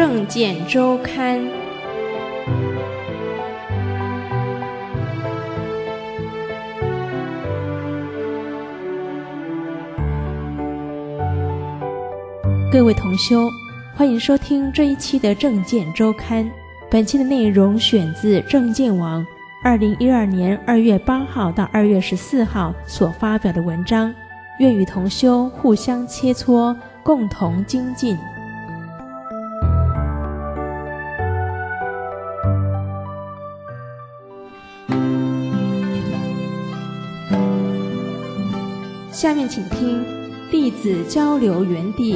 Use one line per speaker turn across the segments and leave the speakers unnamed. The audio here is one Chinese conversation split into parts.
证件周刊》。各位同修，欢迎收听这一期的证件周刊。本期的内容选自证件网2012年2月8号到2月14号所发表的文章，愿与同修互相切磋，共同精进。下面请听弟子交流园地。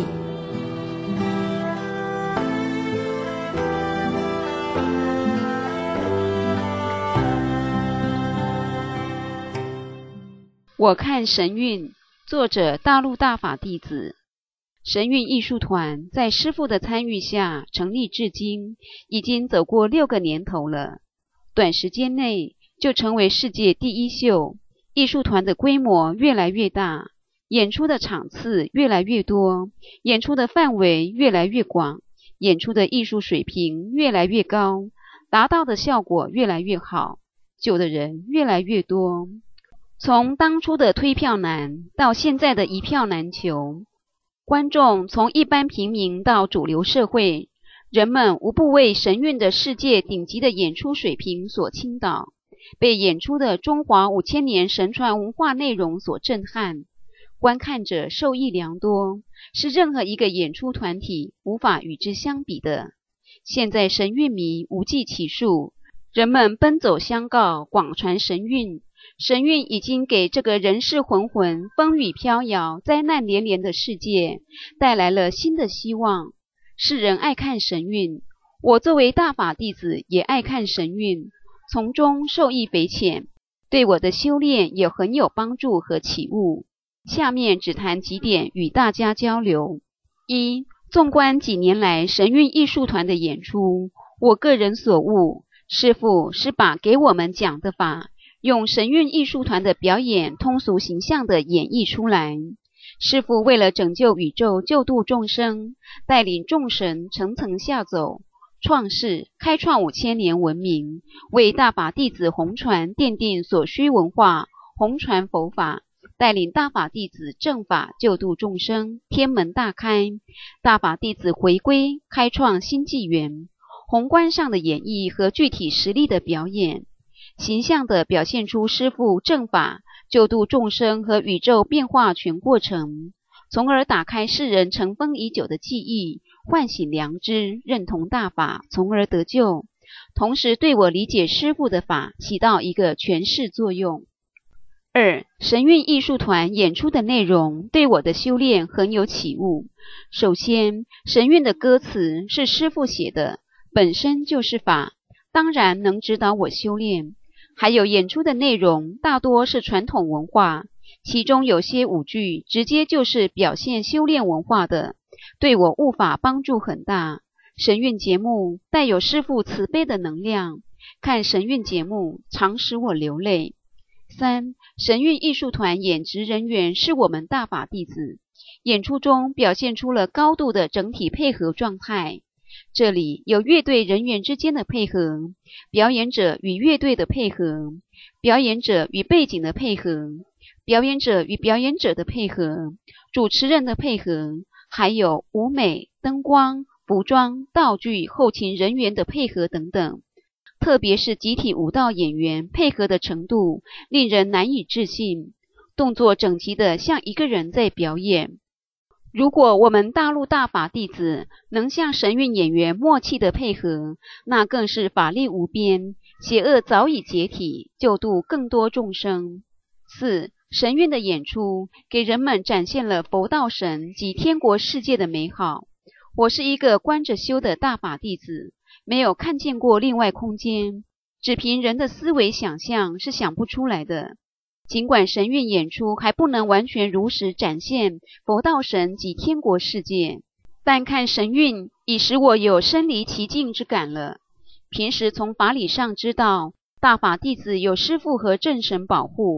我看神韵，作者大陆大法弟子。神韵艺术团在师父的参与下成立至今，已经走过6个年头了。短时间内就成为世界第一秀，艺术团的规模越来越大，演出的场次越来越多，演出的范围越来越广，演出的艺术水平越来越高，达到的效果越来越好，救的人越来越多。从当初的推票难到现在的一票难求，观众从一般平民到主流社会，人们无不为神韵的世界顶级的演出水平所倾倒，被演出的中华5000年神传文化内容所震撼，观看者受益良多，是任何一个演出团体无法与之相比的。现在神韵迷无计其数，人们奔走相告，广传神韵。神韵已经给这个人世浑浑、风雨飘摇、灾难连连的世界带来了新的希望。世人爱看神韵，我作为大法弟子也爱看神韵，从中受益匪浅，对我的修炼也很有帮助和启悟。下面只谈几点与大家交流。一、纵观几年来神韵艺术团的演出，我个人所悟，师父是把给我们讲的法用神韵艺术团的表演通俗形象的演绎出来。师父为了拯救宇宙、救度众生，带领众神层层下走，创世开创5000年文明，为大法弟子弘传奠定所需文化，弘传佛法，带领大法弟子正法救度众生，天门大开，大法弟子回归，开创新纪元。宏观上的演绎和具体实力的表演，形象地表现出师父正法救度众生和宇宙变化全过程，从而打开世人尘封已久的记忆，唤醒良知，认同大法，从而得救，同时对我理解师父的法起到一个诠释作用。二、神韵艺术团演出的内容对我的修炼很有启悟。首先，神韵的歌词是师父写的，本身就是法，当然能指导我修炼。还有演出的内容大多是传统文化，其中有些舞剧直接就是表现修炼文化的，对我悟法帮助很大。神韵节目带有师父慈悲的能量，看神韵节目常使我流泪。三、神韵艺术团演职人员是我们大法弟子，演出中表现出了高度的整体配合状态。这里有乐队人员之间的配合，表演者与乐队的配合，表演者与背景的配合，表演者与表演者的配合，主持人的配合，还有舞美、灯光、服装、道具、后勤人员的配合等等。特别是集体舞蹈演员配合的程度令人难以置信，动作整齐的像一个人在表演。如果我们大陆大法弟子能像神韵演员默契的配合，那更是法力无边，邪恶早已解体，救度更多众生。四、神韵的演出给人们展现了佛道神及天国世界的美好。我是一个观着修的大法弟子，没有看见过另外空间，只凭人的思维想象是想不出来的。尽管神韵演出还不能完全如实展现佛道神及天国世界，但看神韵已使我有身临其境之感了。平时从法理上知道大法弟子有师父和正神保护，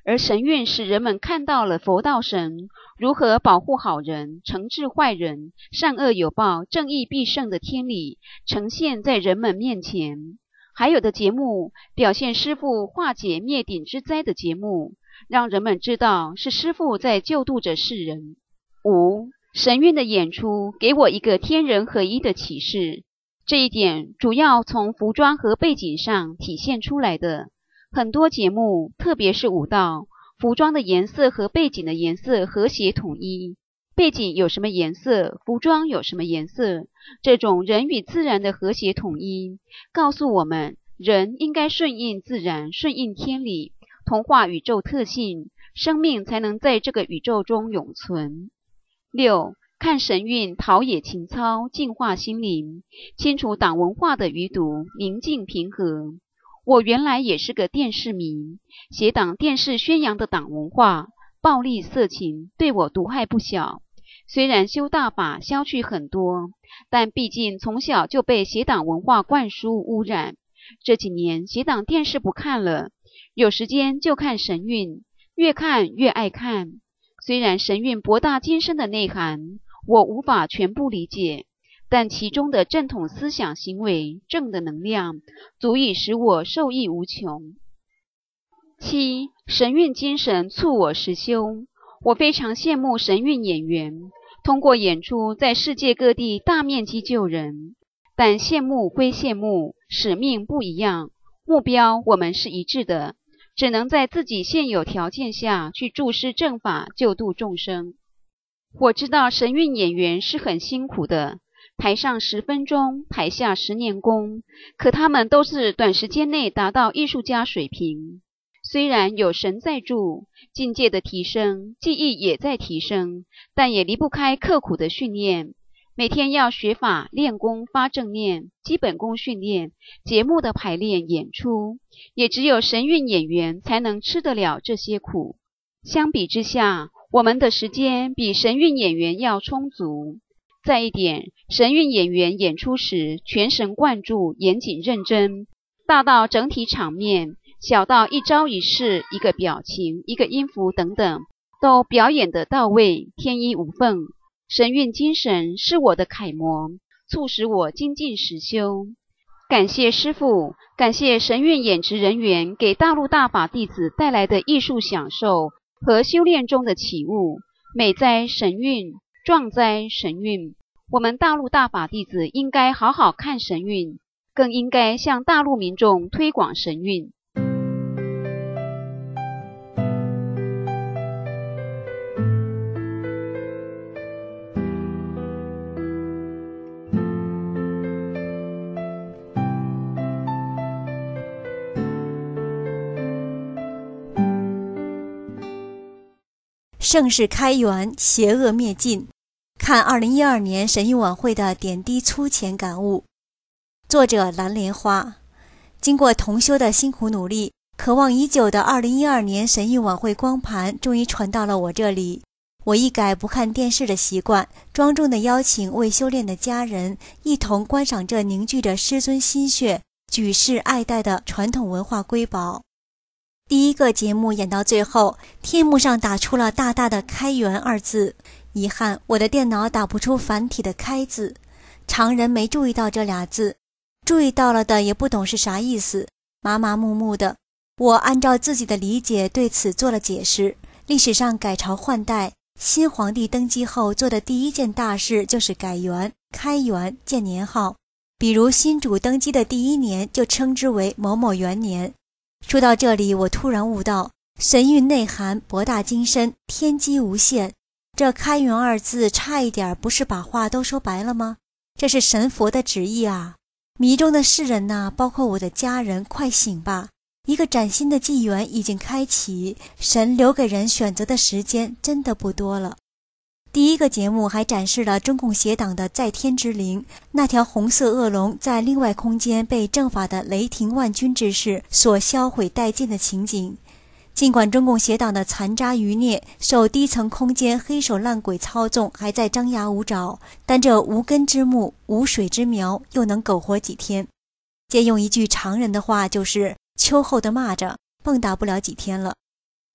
而神韵使人们看到了佛道神如何保护好人、惩治坏人、善恶有报、正义必胜的天理呈现在人们面前。还有的节目表现师父化解灭顶之灾的节目，让人们知道是师父在救度着世人。5. 神韵的演出给我一个天人合一的启示，这一点主要从服装和背景上体现出来的。很多节目，特别是舞蹈，服装的颜色和背景的颜色和谐统一，背景有什么颜色，服装有什么颜色，这种人与自然的和谐统一，告诉我们人应该顺应自然，顺应天理，同化宇宙特性，生命才能在这个宇宙中永存。6. 看神韵陶冶情操，净化心灵，清除党文化的余毒，宁静平和。我原来也是个电视迷，写党电视宣扬的党文化，暴力色情，对我毒害不小。虽然修大法消去很多，但毕竟从小就被邪党文化灌输污染。这几年邪党电视不看了，有时间就看神韵，越看越爱看。虽然神韵博大精深的内涵我无法全部理解，但其中的正统思想行为、正的能量足以使我受益无穷。7. 神韵精神促我实修。我非常羡慕神韵演员，通过演出在世界各地大面积救人。但羡慕归羡慕，使命不一样，目标我们是一致的，只能在自己现有条件下去注施正法，救度众生。我知道神韵演员是很辛苦的，台上10分钟，台下10年功，可他们都是短时间内达到艺术家水平。虽然有神在助，境界的提升，技艺也在提升，但也离不开刻苦的训练。每天要学法、练功、发正念、基本功训练、节目的排练、演出，也只有神韵演员才能吃得了这些苦。相比之下，我们的时间比神韵演员要充足。再一点，神韵演员演出时全神贯注、严谨认真，大到整体场面，小到一招一式、一个表情、一个音符等等，都表演得到位，天衣无缝。神韵精神是我的楷模，促使我精进实修。感谢师父，感谢神韵演职人员给大陆大法弟子带来的艺术享受和修炼中的启悟。美哉神韵，壮哉神韵！我们大陆大法弟子应该好好看神韵，更应该向大陆民众推广神韵。
盛世开元，邪恶灭尽。看2012年神韵晚会的点滴粗浅感悟。作者蓝莲花。经过同修的辛苦努力，渴望已久的2012年神韵晚会光盘终于传到了我这里。我一改不看电视的习惯，庄重地邀请未修炼的家人一同观赏这凝聚着师尊心血、举世爱戴的传统文化瑰宝。第一个节目演到最后，天幕上打出了大大的开元2字，遗憾我的电脑打不出繁体的开字，常人没注意到这俩字，注意到了的也不懂是啥意思，麻麻木木的。我按照自己的理解对此做了解释。历史上改朝换代，新皇帝登基后做的第一件大事就是改元、开元、建年号，比如新主登基的第1年就称之为某某元年。说到这里，我突然悟到神韵内涵博大精深，天机无限。这开元2字差一点不是把话都说白了吗？这是神佛的旨意啊！迷中的世人呐，包括我的家人，快醒吧！一个崭新的纪元已经开启，神留给人选择的时间真的不多了。第一个节目还展示了中共邪党的在天之灵，那条红色恶龙在另外空间被正法的雷霆万钧之势所销毁殆尽的情景。尽管中共邪党的残渣余孽受低层空间黑手烂鬼操纵还在张牙舞爪，但这无根之木、无水之苗又能苟活几天？借用一句常人的话，就是秋后的蚂蚱蹦跶不了几天了。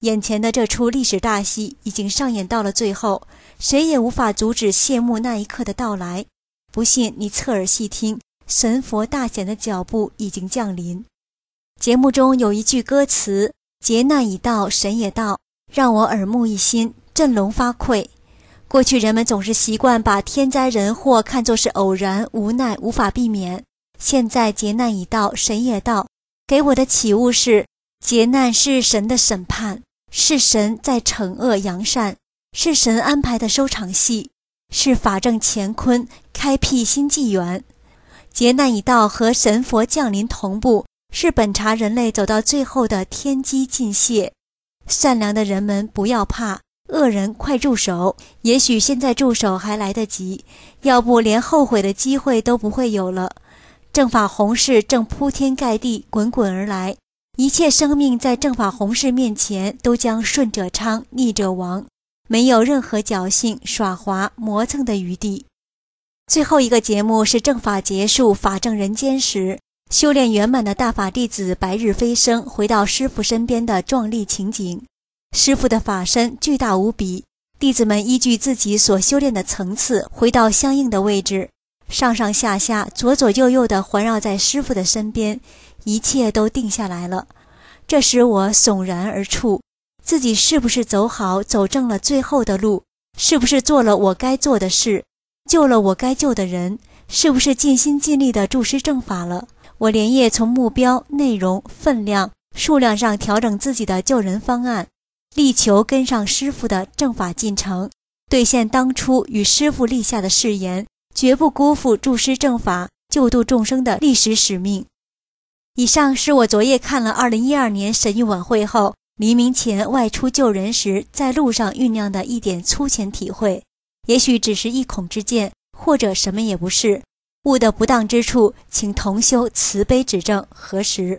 眼前的这出历史大戏已经上演到了最后，谁也无法阻止谢幕那一刻的到来。不信你侧耳细听，神佛大显的脚步已经降临。节目中有一句歌词，劫难已到，神也到，让我耳目一新，振聋发聩。过去人们总是习惯把天灾人祸看作是偶然、无奈、无法避免。现在劫难已到，神也到，给我的启悟是，劫难是神的审判，是神在惩恶扬善，是神安排的收场戏，是法正乾坤，开辟新纪元。劫难已到和神佛降临同步，是本察人类走到最后的天机尽泄。善良的人们不要怕，恶人快住手，也许现在住手还来得及，要不连后悔的机会都不会有了。正法弘誓正铺天盖地滚滚而来，一切生命在正法弘誓面前都将顺者昌，逆者亡，没有任何侥幸、耍滑、磨蹭的余地。最后一个节目是正法结束，法正人间时，修炼圆满的大法弟子白日飞升，回到师父身边的壮丽情景。师父的法身巨大无比，弟子们依据自己所修炼的层次回到相应的位置，上上下下左左右右地环绕在师父的身边，一切都定下来了。这使我悚然而触，自己是不是走好走正了最后的路，是不是做了我该做的事，救了我该救的人，是不是尽心尽力地注师正法了。我连夜从目标、内容、分量、数量上调整自己的救人方案，力求跟上师父的正法进程，兑现当初与师父立下的誓言，绝不辜负注师正法、救度众生的历史使命。以上是我昨夜看了2012年神谕晚会后，黎明前外出救人时在路上酝酿的一点粗浅体会，也许只是一孔之见，或者什么也不是。悟的不当之处，请同修慈悲指正，核实。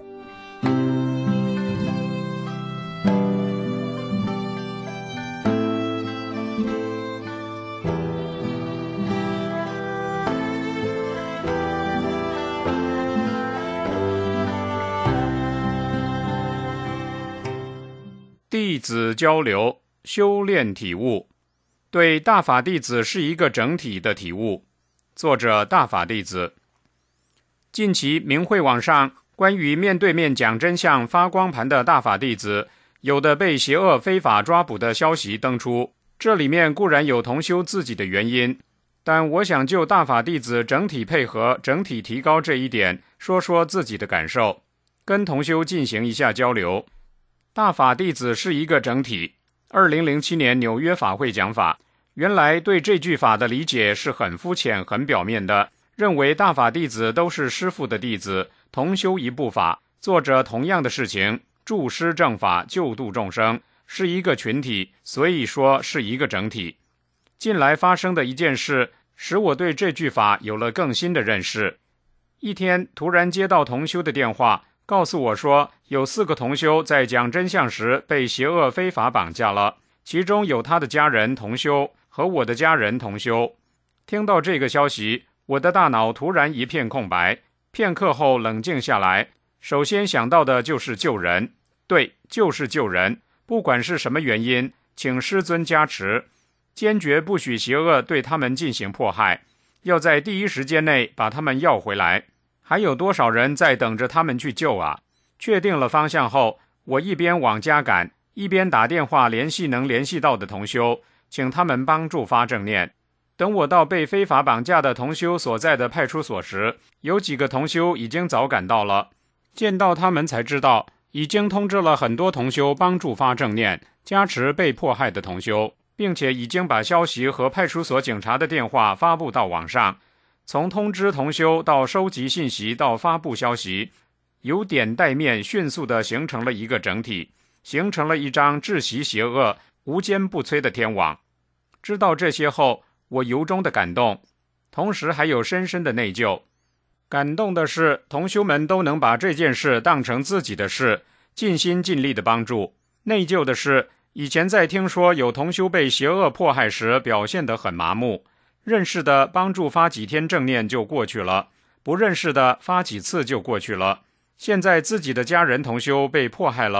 弟子交流，修炼体悟。对大法弟子是一个整体的体悟。作者大法弟子。近期明慧网上关于面对面讲真相发光盘的大法弟子，有的被邪恶非法抓捕的消息登出，这里面固然有同修自己的原因，但我想就大法弟子整体配合、整体提高这一点，说说自己的感受，跟同修进行一下交流。大法弟子是一个整体。2007年纽约法会讲法，原来对这句法的理解是很肤浅、很表面的，认为大法弟子都是师父的弟子，同修一部法，做着同样的事情，助师正法，救度众生，是一个群体，所以说是一个整体。近来发生的一件事，使我对这句法有了更新的认识。一天突然接到同修的电话，告诉我说有4个同修在讲真相时被邪恶非法绑架了，其中有他的家人同修和我的家人同修。听到这个消息，我的大脑突然一片空白，片刻后冷静下来，首先想到的就是救人。对，就是救人，不管是什么原因，请师尊加持，坚决不许邪恶对他们进行迫害，要在第一时间内把他们要回来。还有多少人在等着他们去救啊？确定了方向后，我一边往家赶，一边打电话联系能联系到的同修，请他们帮助发正念。等我到被非法绑架的同修所在的派出所时，有几个同修已经早赶到了，见到他们才知道，已经通知了很多同修帮助发正念，加持被迫害的同修，并且已经把消息和派出所警察的电话发布到网上。从通知同修到收集信息到发布消息，由点带面，迅速地形成了一个整体，形成了一张窒息邪恶、无坚不摧的天网。知道这些后，我由衷的感动，同时还有深深的内疚。感动的是，同修们都能把这件事当成自己的事，尽心尽力的帮助。内疚的是，以前在听说有同修被邪恶迫害时，表现得很麻木。认识的帮助发几天正念就过去了，不认识的发几次就过去了。现在自己的家人同修被迫害了，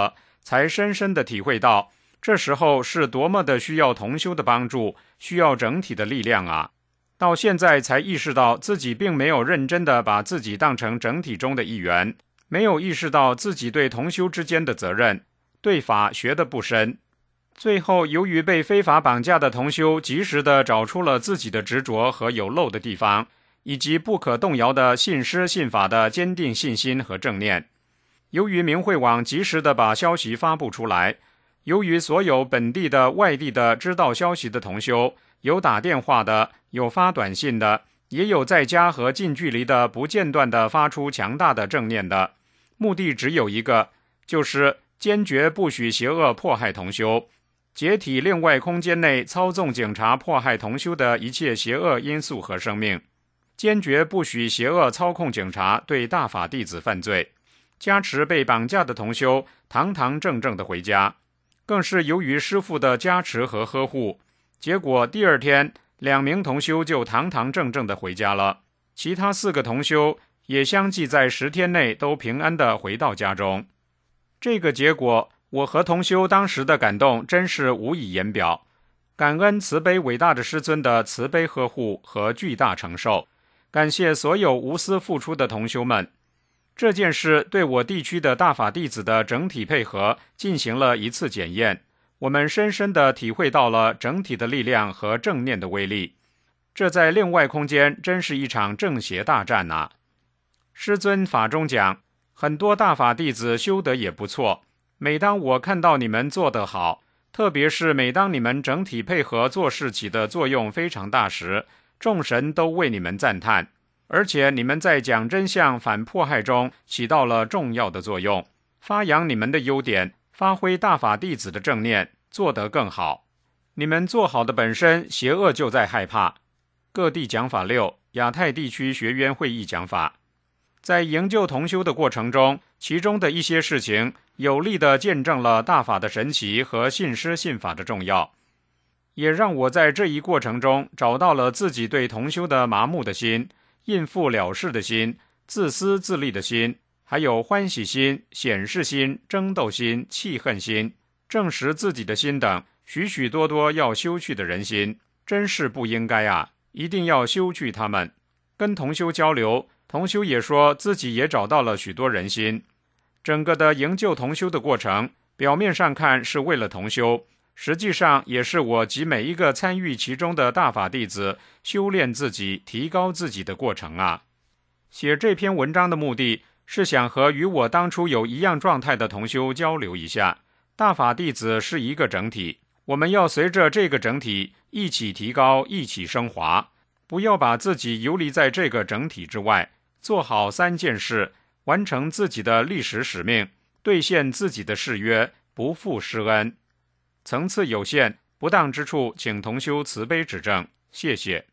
才深深地体会到，这时候是多么的需要同修的帮助，需要整体的力量啊！到现在才意识到自己并没有认真地把自己当成整体中的一员，没有意识到自己对同修之间的责任，对法学得不深。最后由于被非法绑架的同修及时地找出了自己的执着和有漏的地方，以及不可动摇的信师信法的坚定信心和正念。由于明慧网及时地把消息发布出来，由于所有本地的外地的知道消息的同修，有打电话的，有发短信的，也有在家和近距离的不间断地发出强大的正念的，目的只有一个，就是坚决不许邪恶迫害同修，解体另外空间内操纵警察迫害同修的一切邪恶因素和生命，坚决不许邪恶操控警察对大法弟子犯罪，加持被绑架的同修堂堂正正地回家。更是由于师父的加持和呵护，结果第二天2名同修就堂堂正正地回家了，其他4个同修也相继在10天内都平安地回到家中。这个结果，我和同修当时的感动真是无以言表，感恩慈悲伟大的师尊的慈悲呵护和巨大承受，感谢所有无私付出的同修们。这件事对我地区的大法弟子的整体配合进行了一次检验，我们深深地体会到了整体的力量和正念的威力。这在另外空间真是一场正邪大战啊！师尊法中讲，很多大法弟子修得也不错，每当我看到你们做得好，特别是每当你们整体配合做事起的作用非常大时，众神都为你们赞叹。而且你们在讲真相反迫害中起到了重要的作用，发扬你们的优点，发挥大法弟子的正念，做得更好。你们做好的本身，邪恶就在害怕。各地讲法6，亚太地区学员会议讲法。在营救同修的过程中，其中的一些事情有力地见证了大法的神奇和信师信法的重要，也让我在这一过程中找到了自己对同修的麻木的心、应付了事的心、自私自利的心，还有欢喜心、显示心、争斗心、气恨心、证实自己的心等许许多多要修去的人心，真是不应该啊！一定要修去他们。跟同修交流，同修也说自己也找到了许多人心。整个的营救同修的过程，表面上看是为了同修，实际上也是我及每一个参与其中的大法弟子修炼自己、提高自己的过程啊。写这篇文章的目的是想和与我当初有一样状态的同修交流一下，大法弟子是一个整体，我们要随着这个整体一起提高，一起升华，不要把自己游离在这个整体之外，做好3件事，完成自己的历史使命，兑现自己的誓约，不负师恩。层次有限，不当之处请同修慈悲指正，谢谢。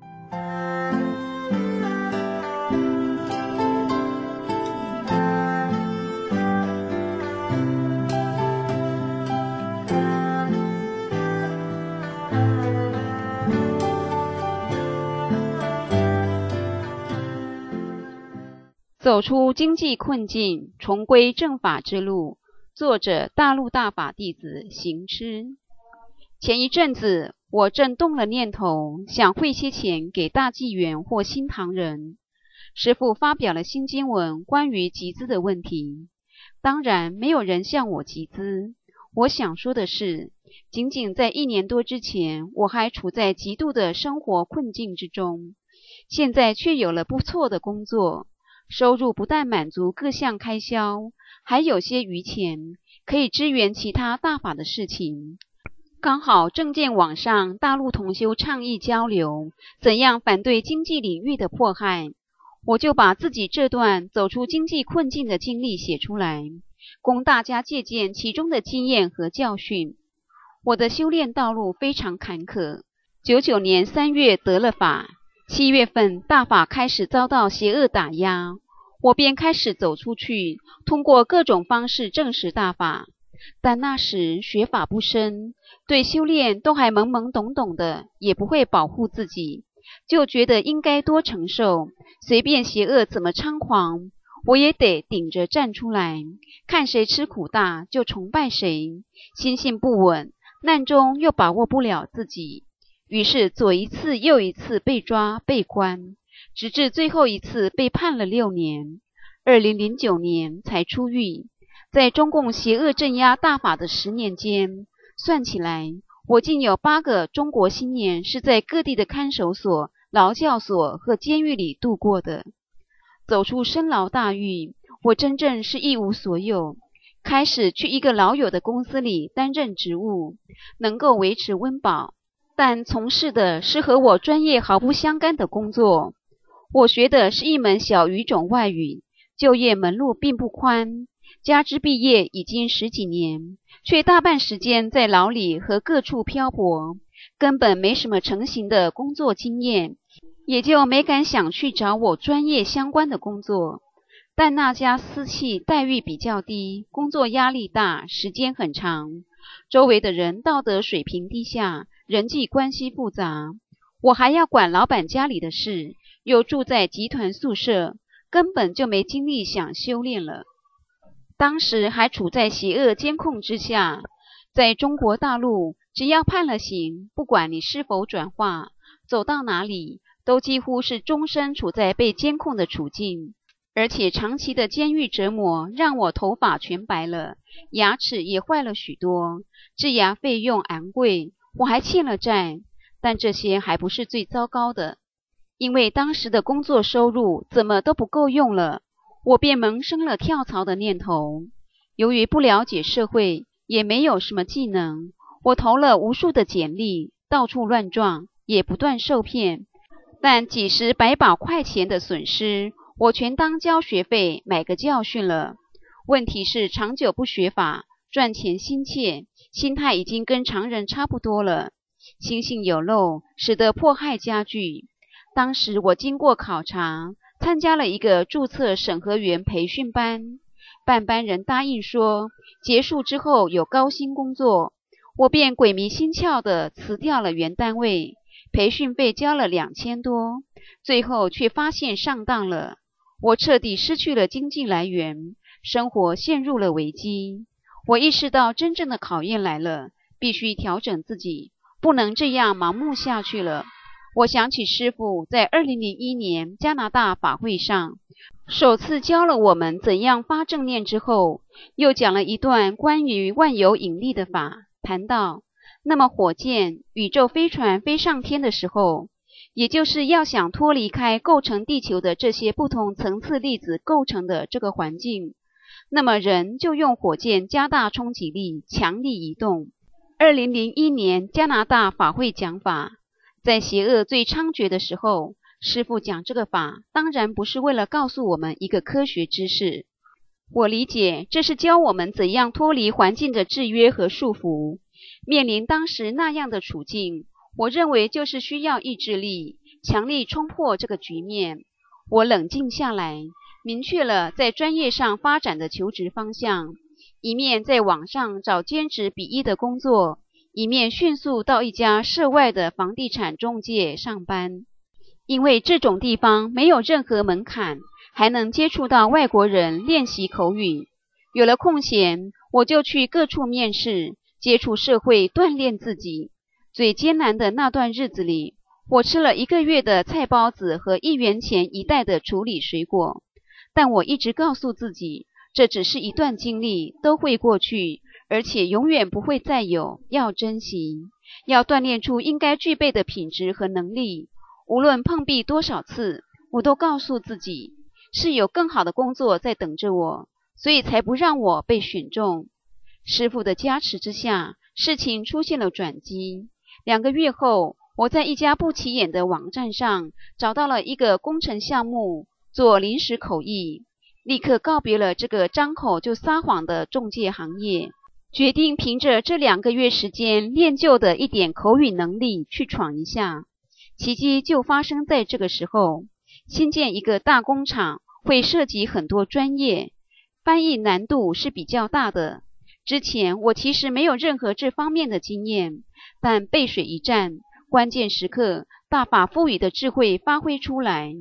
走出经济困境，重归正法之路。作者：大陆大法弟子行痴。前一阵子，我正动了念头，想汇些钱给大纪元或新唐人。师父发表了新经文关于集资的问题，当然没有人向我集资。我想说的是，仅仅在1年多之前，我还处在极度的生活困境之中，现在却有了不错的工作。收入不但满足各项开销，还有些余钱可以支援其他大法的事情。刚好正见网上大陆同修倡议交流怎样反对经济领域的迫害，我就把自己这段走出经济困境的经历写出来，供大家借鉴其中的经验和教训。我的修炼道路非常坎坷，99年3月得了法，7月份大法开始遭到邪恶打压，我便开始走出去，通过各种方式证实大法。但那时学法不深，对修炼都还懵懵懂懂的，也不会保护自己，就觉得应该多承受，随便邪恶怎么猖狂， 我也得顶着站出来，看谁吃苦大就崇拜谁，心性不稳，难中又把握不了自己，于是左一次右一次被抓被关，直至最后一次被判了6年，2009年才出狱。在中共邪恶镇压大法的10年间，算起来我竟有8个中国新年是在各地的看守所、劳教所和监狱里度过的。走出深牢大狱，我真正是一无所有，开始去一个老友的公司里担任职务，能够维持温饱，但从事的是和我专业毫不相干的工作。我学的是一门小语种外语，就业门路并不宽，加之毕业已经10几年，却大半时间在牢里和各处漂泊，根本没什么成型的工作经验，也就没敢想去找我专业相关的工作。但那家私企待遇比较低，工作压力大，时间很长，周围的人道德水平低下，人际关系复杂，我还要管老板家里的事，又住在集团宿舍，根本就没精力想修炼了。当时还处在邪恶监控之下，在中国大陆，只要判了刑，不管你是否转化，走到哪里都几乎是终身处在被监控的处境，而且长期的监狱折磨让我头发全白了，牙齿也坏了许多，治牙费用昂贵，我还欠了债。但这些还不是最糟糕的，因为当时的工作收入怎么都不够用了，我便萌生了跳槽的念头。由于不了解社会，也没有什么技能，我投了无数的简历，到处乱撞，也不断受骗，但几十百把块钱的损失，我全当交学费买个教训了。问题是长久不学法，赚钱心切，心态已经跟常人差不多了，心性有漏，使得迫害加剧。当时我经过考察，参加了一个注册审核员培训班，办班人答应说结束之后有高薪工作，我便鬼迷心窍地辞掉了原单位，培训费交了2000多，最后却发现上当了，我彻底失去了经济来源，生活陷入了危机。我意识到真正的考验来了，必须调整自己，不能这样盲目下去了。我想起师父在2001年加拿大法会上首次教了我们怎样发正念之后，又讲了一段关于万有引力的法，谈到那么火箭、宇宙飞船飞上天的时候，也就是要想脱离开构成地球的这些不同层次粒子构成的这个环境，那么人就用火箭加大冲击力，强力移动。2001年加拿大法会讲法，在邪恶最猖獗的时候，师父讲这个法，当然不是为了告诉我们一个科学知识。我理解，这是教我们怎样脱离环境的制约和束缚。面临当时那样的处境，我认为就是需要意志力，强力冲破这个局面。我冷静下来，明确了在专业上发展的求职方向，一面在网上找兼职比1的工作，一面迅速到一家涉外的房地产中介上班。因为这种地方没有任何门槛，还能接触到外国人练习口语。有了空闲，我就去各处面试，接触社会，锻炼自己。最艰难的那段日子里，我吃了1个月的菜包子和1元钱1袋的处理水果，但我一直告诉自己，这只是一段经历，都会过去，而且永远不会再有，要珍惜，要锻炼出应该具备的品质和能力。无论碰壁多少次，我都告诉自己，是有更好的工作在等着我，所以才不让我被选中。师父的加持之下，事情出现了转机。2个月后，我在一家不起眼的网站上找到了一个工程项目，做临时口译，立刻告别了这个张口就撒谎的中介行业，决定凭着这2个月时间练就的一点口语能力去闯一下。奇迹就发生在这个时候。新建一个大工厂会涉及很多专业，翻译难度是比较大的。之前我其实没有任何这方面的经验，但背水一战，关键时刻大法赋予的智慧发挥出来。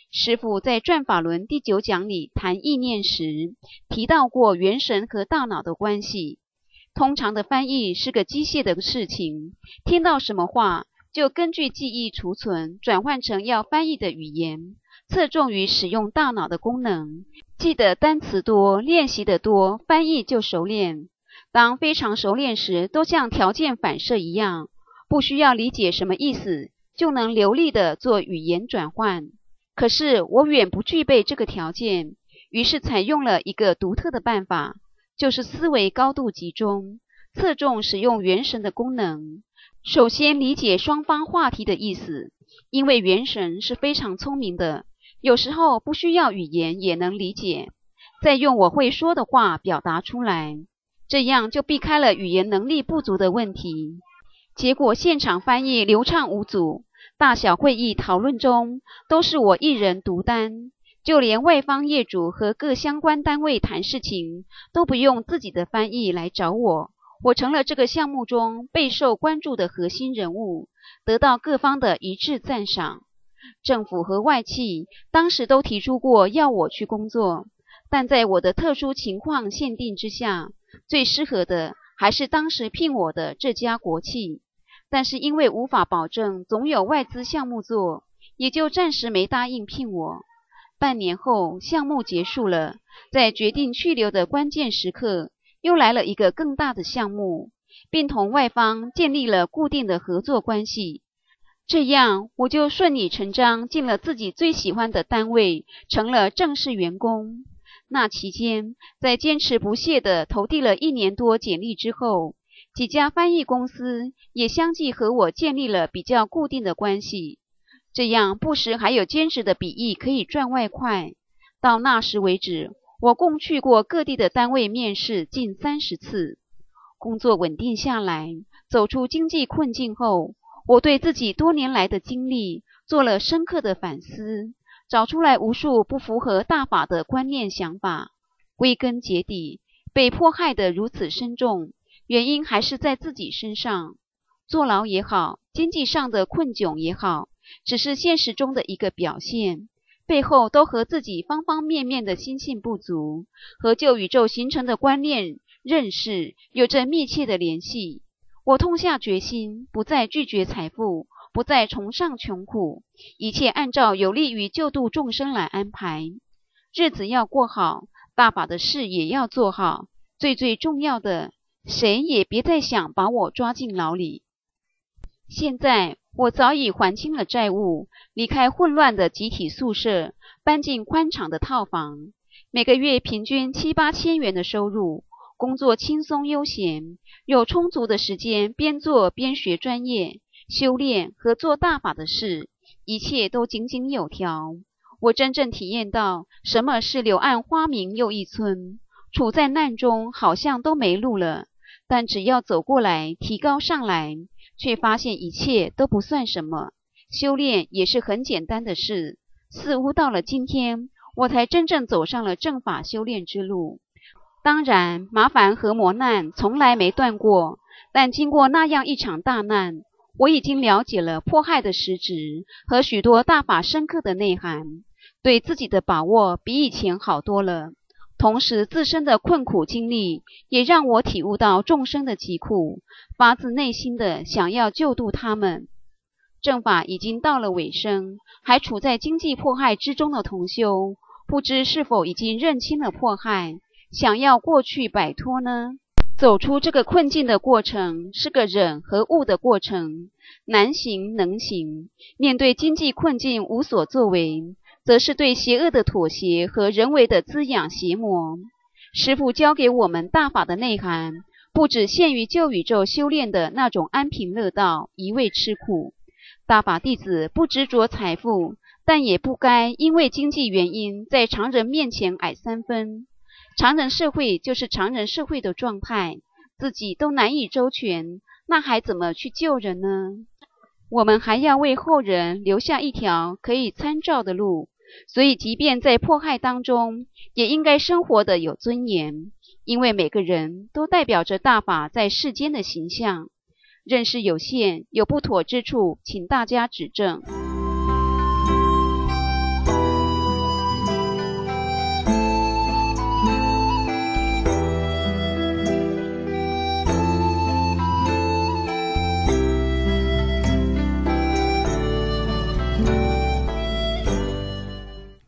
师父在《转法轮》第9讲里谈意念时，提到过元神和大脑的关系。通常的翻译是个机械的事情，听到什么话，就根据记忆储存，转换成要翻译的语言，侧重于使用大脑的功能。记得单词多，练习的多，翻译就熟练。当非常熟练时，都像条件反射一样，不需要理解什么意思，就能流利地做语言转换。可是我远不具备这个条件，于是采用了一个独特的办法，就是思维高度集中，侧重使用元神的功能。首先理解双方话题的意思，因为元神是非常聪明的，有时候不需要语言也能理解，再用我会说的话表达出来，这样就避开了语言能力不足的问题。结果现场翻译流畅无阻，大小会议讨论中都是我一人独担，就连外方业主和各相关单位谈事情都不用自己的翻译来找我，我成了这个项目中备受关注的核心人物，得到各方的一致赞赏。政府和外企当时都提出过要我去工作，但在我的特殊情况限定之下，最适合的还是当时聘我的这家国企，但是因为无法保证总有外资项目做，也就暂时没答应聘我。半年后项目结束了，在决定去留的关键时刻，又来了一个更大的项目，并同外方建立了固定的合作关系。这样我就顺理成章进了自己最喜欢的单位，成了正式员工。那期间，在坚持不懈地投递了1年多简历之后，几家翻译公司也相继和我建立了比较固定的关系，这样不时还有兼职的笔译可以赚外快。到那时为止，我共去过各地的单位面试近30次。工作稳定下来，走出经济困境后，我对自己多年来的经历做了深刻的反思，找出来无数不符合大法的观念想法。归根结底，被迫害得如此深重，原因还是在自己身上。坐牢也好，经济上的困窘也好，只是现实中的一个表现，背后都和自己方方面面的心性不足和旧宇宙形成的观念认识有着密切的联系。我痛下决心，不再拒绝财富，不再崇尚穷苦，一切按照有利于救度众生来安排。日子要过好，大法的事也要做好，最重要的，谁也别再想把我抓进牢里。现在我早已还清了债务，离开混乱的集体宿舍，搬进宽敞的套房，每个月平均7、8千元的收入，工作轻松悠闲，有充足的时间边做边学专业、修炼和做大法的事，一切都井井有条。我真正体验到什么是柳暗花明又一村，处在难中好像都没路了，但只要走过来，提高上来，却发现一切都不算什么，修炼也是很简单的事。似乎到了今天，我才真正走上了正法修炼之路。当然，麻烦和磨难从来没断过，但经过那样一场大难，我已经了解了迫害的实质和许多大法深刻的内涵，对自己的把握比以前好多了。同时自身的困苦经历也让我体悟到众生的疾苦，发自内心的想要救度他们。正法已经到了尾声，还处在经济迫害之中的同修，不知是否已经认清了迫害，想要过去摆脱呢？走出这个困境的过程是个忍和悟的过程，难行能行。面对经济困境无所作为，则是对邪恶的妥协和人为的滋养邪魔。师父教给我们大法的内涵，不只限于旧宇宙修炼的那种安贫乐道，一味吃苦。大法弟子不执着财富，但也不该因为经济原因在常人面前矮3分。常人社会就是常人社会的状态，自己都难以周全，那还怎么去救人呢？我们还要为后人留下一条可以参照的路，所以即便在迫害当中，也应该生活得有尊严，因为每个人都代表着大法在世间的形象。认识有限，有不妥之处，请大家指正。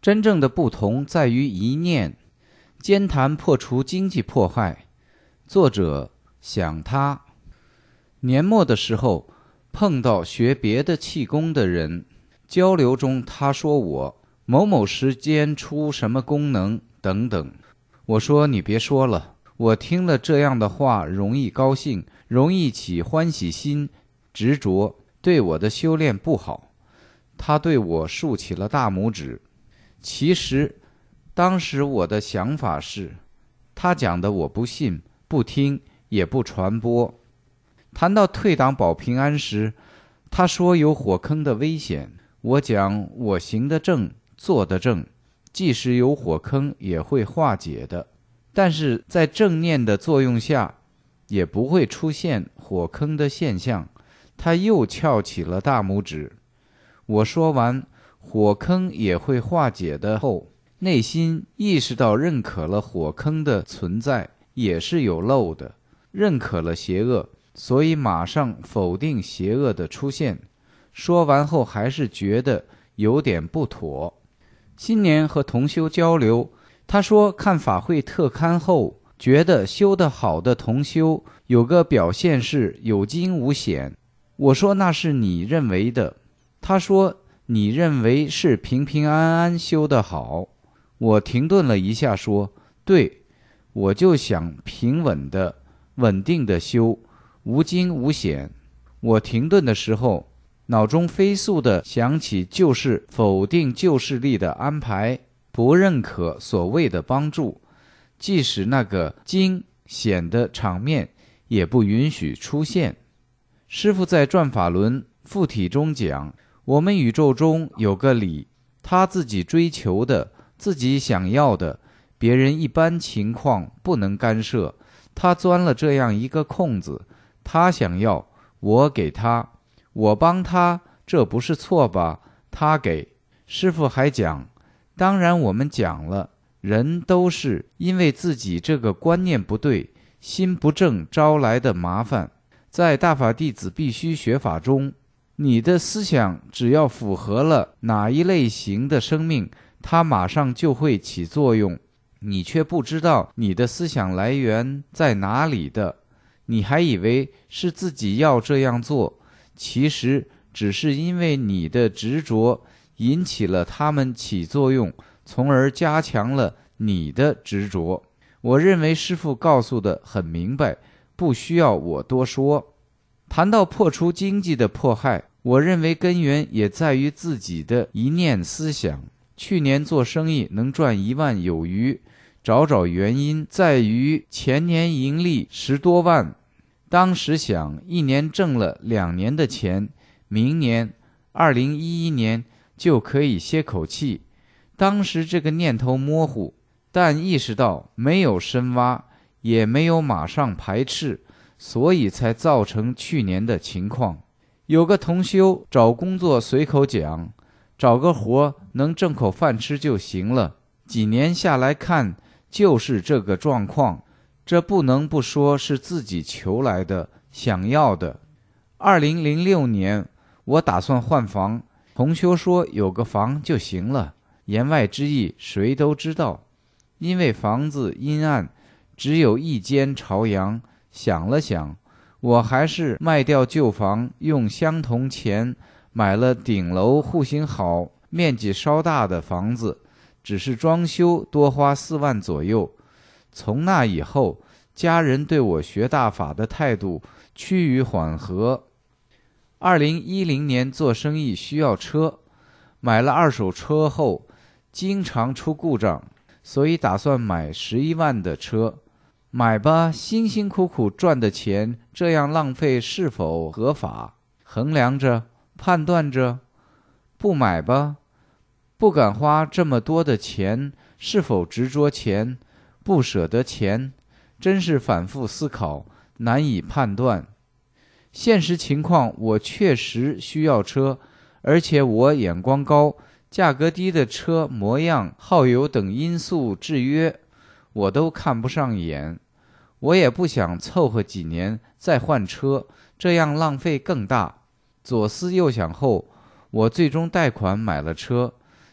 真正的不同在于一念。兼谈破除经济迫害，作者想他。年末的时候碰到学别的气功的人，交流中他说我某某时间出什么功能等等。我说你别说了，我听了这样的话容易高兴，容易起欢喜心，执着，对我的修炼不好。他对我竖起了大拇指。其实当时我的想法是，他讲的我不信，不听，也不传播。谈到退党保平安时，他说有火坑的危险。我讲我行得正，做得正，即使有火坑也会化解的，但是在正念的作用下，也不会出现火坑的现象。他又翘起了大拇指。我说完火坑也会化解的后，内心意识到认可了火坑的存在也是有漏的，认可了邪恶，所以马上否定邪恶的出现。说完后还是觉得有点不妥。新年和同修交流，他说看法会特刊后，觉得修得好的同修有个表现是有惊无险。我说那是你认为的。他说你认为是平平安安修得好。我停顿了一下说，对，我就想平稳的稳定的修，无惊无险。我停顿的时候，脑中飞速地想起旧事否定旧势力的安排，不认可所谓的帮助，即使那个惊险的场面也不允许出现。师父在转法轮附体中讲，我们宇宙中有个理，他自己追求的，自己想要的，别人一般情况不能干涉。他钻了这样一个空子，他想要，我给他，我帮他，这不是错吧？他给。师父还讲，当然我们讲了，人都是因为自己这个观念不对，心不正招来的麻烦。在大法弟子必须学法中，你的思想只要符合了哪一类型的生命，它马上就会起作用。你却不知道你的思想来源在哪里的，你还以为是自己要这样做，其实只是因为你的执着引起了它们起作用，从而加强了你的执着。我认为师父告诉的很明白，不需要我多说。谈到破除经济的迫害，我认为根源也在于自己的一念思想。去年做生意能赚1万有余，找原因在于前年盈利10多万，当时想1年挣了2年的钱，明年2011年就可以歇口气。当时这个念头模糊，但意识到没有深挖，也没有马上排斥，所以才造成去年的情况。有个同修找工作随口讲，找个活能挣口饭吃就行了，几年下来看就是这个状况，这不能不说是自己求来的，想要的。2006年我打算换房，同修说有个房就行了，言外之意谁都知道。因为房子阴暗，只有一间朝阳，想了想，我还是卖掉旧房，用相同钱买了顶楼户型好、面积稍大的房子，只是装修多花4万左右。从那以后，家人对我学大法的态度趋于缓和。2010年做生意需要车，买了2手车后经常出故障，所以打算买11万的车。买吧，辛辛苦苦赚的钱这样浪费是否合法？衡量着，判断着。不买吧，不敢花这么多的钱，是否执着钱，不舍得钱，真是反复思考，难以判断。现实情况，我确实需要车，而且我眼光高，价格低的车模样、耗油等因素制约，我都看不上眼。我也不想凑合几年再换车，这样浪费更大。左思右想后，我最终贷款买了车，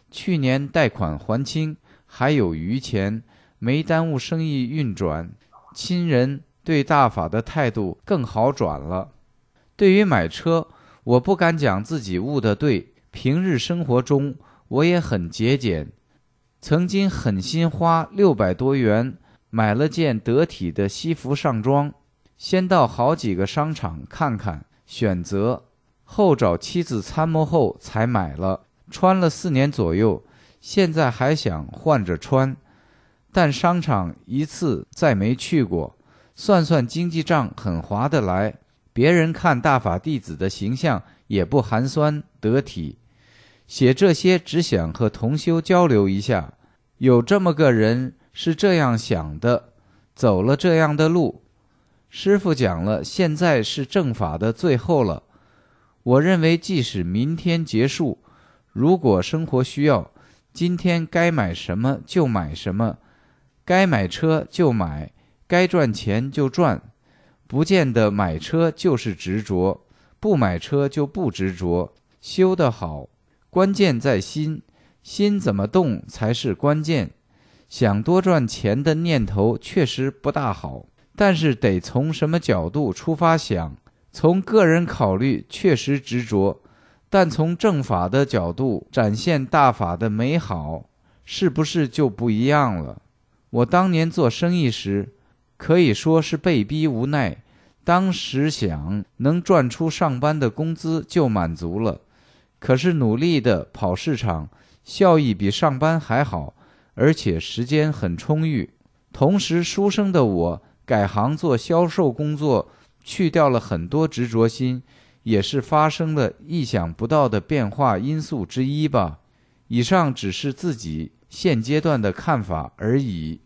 去年贷款还清，还有余钱，没耽误生意运转。亲人对大法的态度更好转了。对于买车，我不敢讲自己悟得对，平日生活中我也很节俭。曾经狠心花600多元买了件得体的西服上装，先到好几个商场看看选择，后找妻子参谋后才买了，穿了4年左右，现在还想换着穿，但商场一次再没去过，算算经济账很划得来，别人看大法弟子的形象也不寒酸得体。写这些只想和同修交流一下，有这么个人是这样想的，走了这样的路。师父讲了，现在是正法的最后了。我认为即使明天结束，如果生活需要，今天该买什么就买什么，该买车就买，该赚钱就赚，不见得买车就是执着，不买车就不执着。修得好，关键在心，心怎么动才是关键。想多赚钱的念头确实不大好，但是得从什么角度出发想。从个人考虑确实执着，但从正法的角度展现大法的美好，是不是就不一样了？我当年做生意时，可以说是被逼无奈，当时想能赚出上班的工资就满足了，可是努力的跑市场，效益比上班还好，而且时间很充裕。同时书生的我改行做销售工作，去掉了很多执着心，也是发生了意想不到的变化因素之一吧。以上只是自己现阶段的看法而已。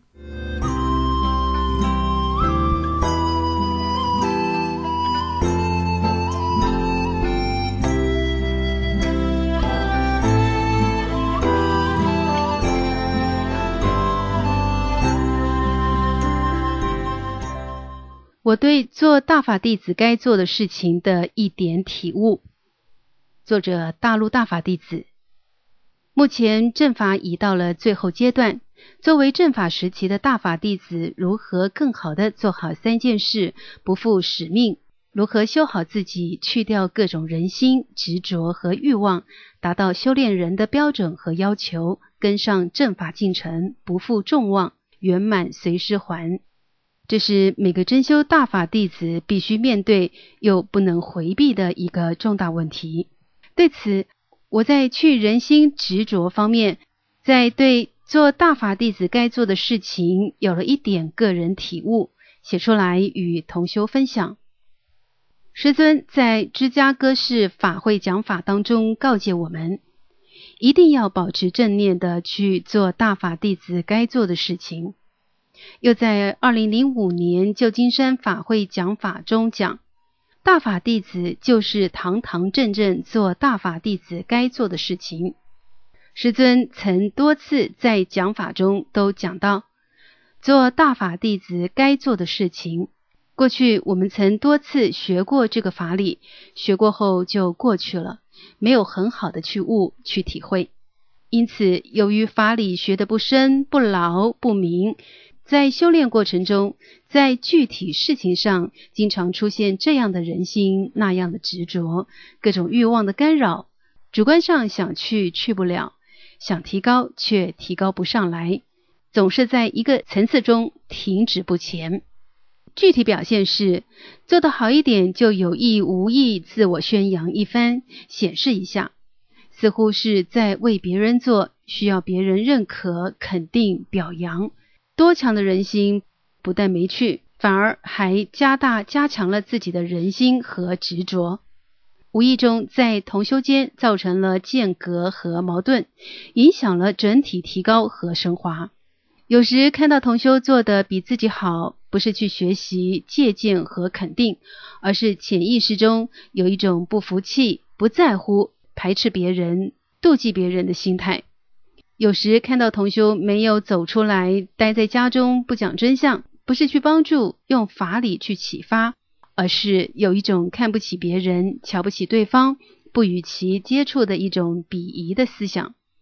我对做大法弟子该做的事情的一点体悟。作者大陆大法弟子。目前正法已到了最后阶段，作为正法时期的大法弟子，如何更好地做好3件事，不负使命，如何修好自己，去掉各种人心、执着和欲望，达到修炼人的标准和要求，跟上正法进程，不负众望，圆满随师还。这是每个真修大法弟子必须面对又不能回避的一个重大问题。对此，我在去人心执着方面，在对做大法弟子该做的事情有了一点个人体悟，写出来与同修分享。师尊在芝加哥市法会讲法当中告诫我们，一定要保持正念的去做大法弟子该做的事情。又在2005年旧金山法会讲法中讲，大法弟子就是堂堂正正做大法弟子该做的事情。师尊曾多次在讲法中都讲到，做大法弟子该做的事情。过去我们曾多次学过这个法理，学过后就过去了，没有很好的去悟去体会。因此由于法理学得不深不牢不明，在修炼过程中，在具体事情上经常出现这样的人心那样的执着，各种欲望的干扰，主观上想去不了，想提高却提高不上来，总是在一个层次中停止不前。具体表现是做得好一点就有意无意自我宣扬一番，显示一下，似乎是在为别人做，需要别人认可肯定表扬。多强的人心不但没去，反而还加强了自己的人心和执着，无意中在同修间造成了间隔和矛盾，影响了整体提高和升华。有时看到同修做得比自己好，不是去学习借鉴和肯定，而是潜意识中有一种不服气、不在乎、排斥别人、妒忌别人的心态。有时看到同修没有走出来，待在家中不讲真相，不是去帮助用法理去启发，而是有一种看不起别人、瞧不起对方、不与其接触的一种鄙夷的思想。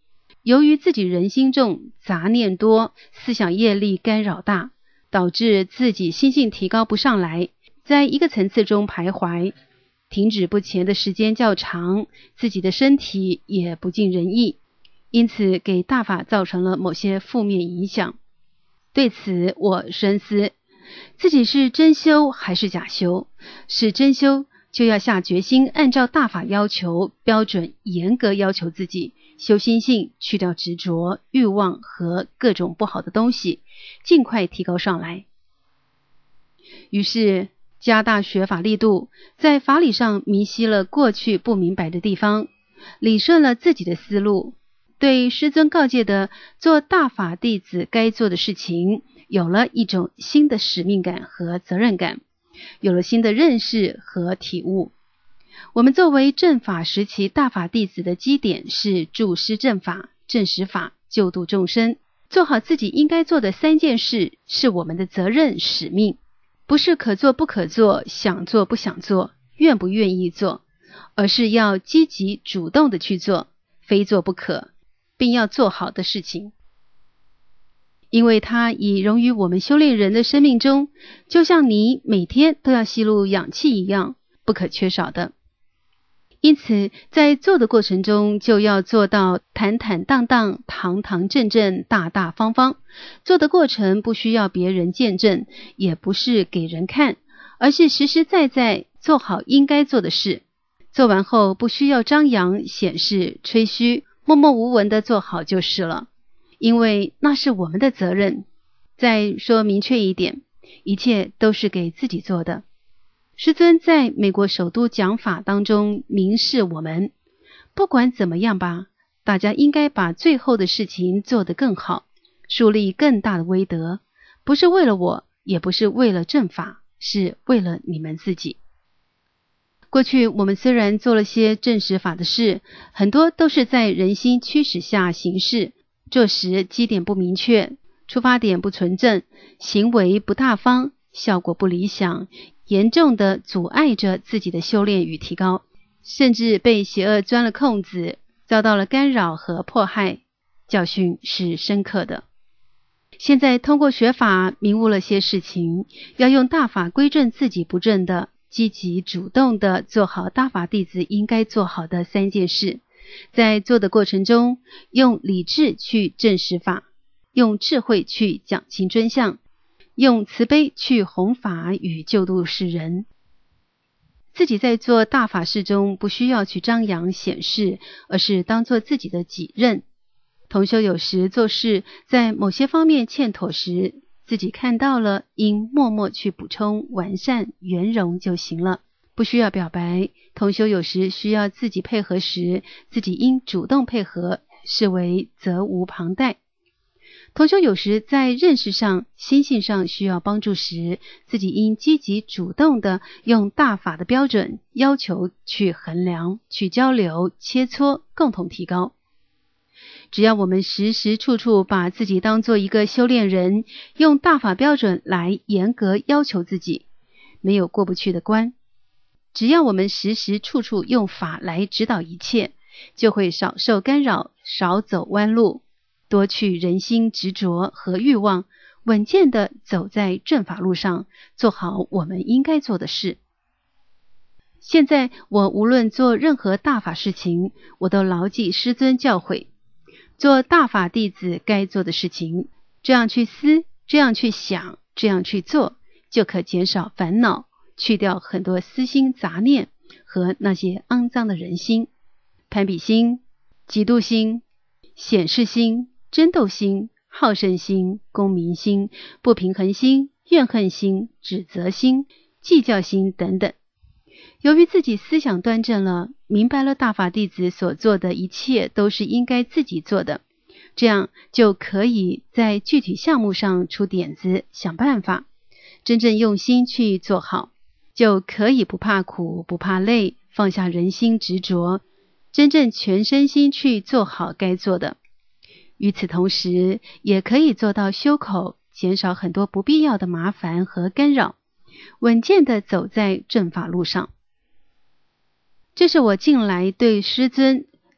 由于自己人心重，杂念多，思想业力干扰大，导致自己心性提高不上来，在一个层次中徘徊，停止不前的时间较长，自己的身体也不尽人意，因此给大法造成了某些负面影响。对此我深思，自己是真修还是假修？是真修就要下决心，按照大法要求标准严格要求自己，修心性，去掉执着、欲望和各种不好的东西，尽快提高上来。于是加大学法力度，在法理上明晰了过去不明白的地方，理顺了自己的思路，对师尊告诫的做大法弟子该做的事情，有了一种新的使命感和责任感，有了新的认识和体悟。我们作为正法时期大法弟子的基点是助师正法、正实法、救度众生，做好自己应该做的3件事是我们的责任使命，不是可做不可做，想做不想做，愿不愿意做，而是要积极主动的去做，非做不可，并要做好的事情。因为它已融于我们修炼人的生命中，就像你每天都要吸入氧气一样，不可缺少的。因此在做的过程中，就要做到坦坦荡荡、堂堂正正、大大方方。做的过程不需要别人见证，也不是给人看，而是实实在在做好应该做的事。做完后不需要张扬显示吹嘘，默默无闻的做好就是了，因为那是我们的责任。再说明确一点，一切都是给自己做的。师尊在美国首都讲法当中明示我们，不管怎么样吧，大家应该把最后的事情做得更好，树立更大的威德，不是为了我，也不是为了正法，是为了你们自己。过去我们虽然做了些正实法的事，很多都是在人心驱使下行事，做时基点不明确，出发点不纯正，行为不大方，效果不理想，严重的阻碍着自己的修炼与提高，甚至被邪恶钻了空子，遭到了干扰和迫害，教训是深刻的。现在通过学法明悟了些事情，要用大法归正自己不正的，积极主动的做好大法弟子应该做好的3件事。在做的过程中，用理智去证实法，用智慧去讲清真相，用慈悲去弘法与救度世人。自己在做大法事中不需要去张扬显示，而是当做自己的己任。同修有时做事在某些方面欠妥时，自己看到了，应默默去补充、完善、圆融就行了，不需要表白。同修有时需要自己配合时，自己应主动配合，视为责无旁贷。同修有时在认识上、心性上需要帮助时，自己应积极主动的用大法的标准要求去衡量、去交流、切磋，共同提高。只要我们时时处处把自己当做一个修炼人，用大法标准来严格要求自己，没有过不去的关。只要我们时时处处用法来指导一切，就会少受干扰，少走弯路，多去人心执着和欲望，稳健地走在正法路上，做好我们应该做的事。现在我无论做任何大法事情，我都牢记师尊教诲，做大法弟子该做的事情，这样去思，这样去想，这样去做，就可减少烦恼，去掉很多私心杂念和那些肮脏的人心，攀比心、嫉妒心、显示心、争斗心、好胜心、功名心、不平衡心、怨恨心、指责心、计较心等等。由于自己思想端正了，明白了大法弟子所做的一切都是应该自己做的，这样就可以在具体项目上出点子、想办法，真正用心去做好，就可以不怕苦、不怕累，放下人心执着，真正全身心去做好该做的。与此同时，也可以做到修口，减少很多不必要的麻烦和干扰，稳健地走在正法路上。这是我近来对师尊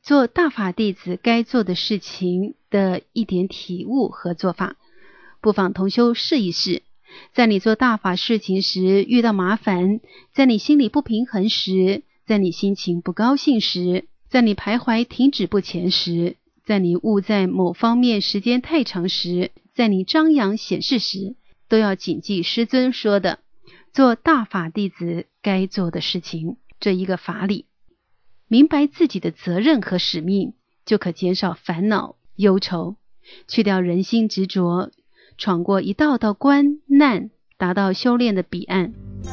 做大法弟子该做的事情的一点体悟和做法。不妨同修试一试，在你做大法事情时遇到麻烦，在你心里不平衡时，在你心情不高兴时，在你徘徊停止不前时，在你误在某方面时间太长时，在你张扬显示时，都要谨记师尊说的做大法弟子该做的事情这一个法理，明白自己的责任和使命，就可减少烦恼忧愁，去掉人心执着，闯过一道道关难，达到修炼的彼岸。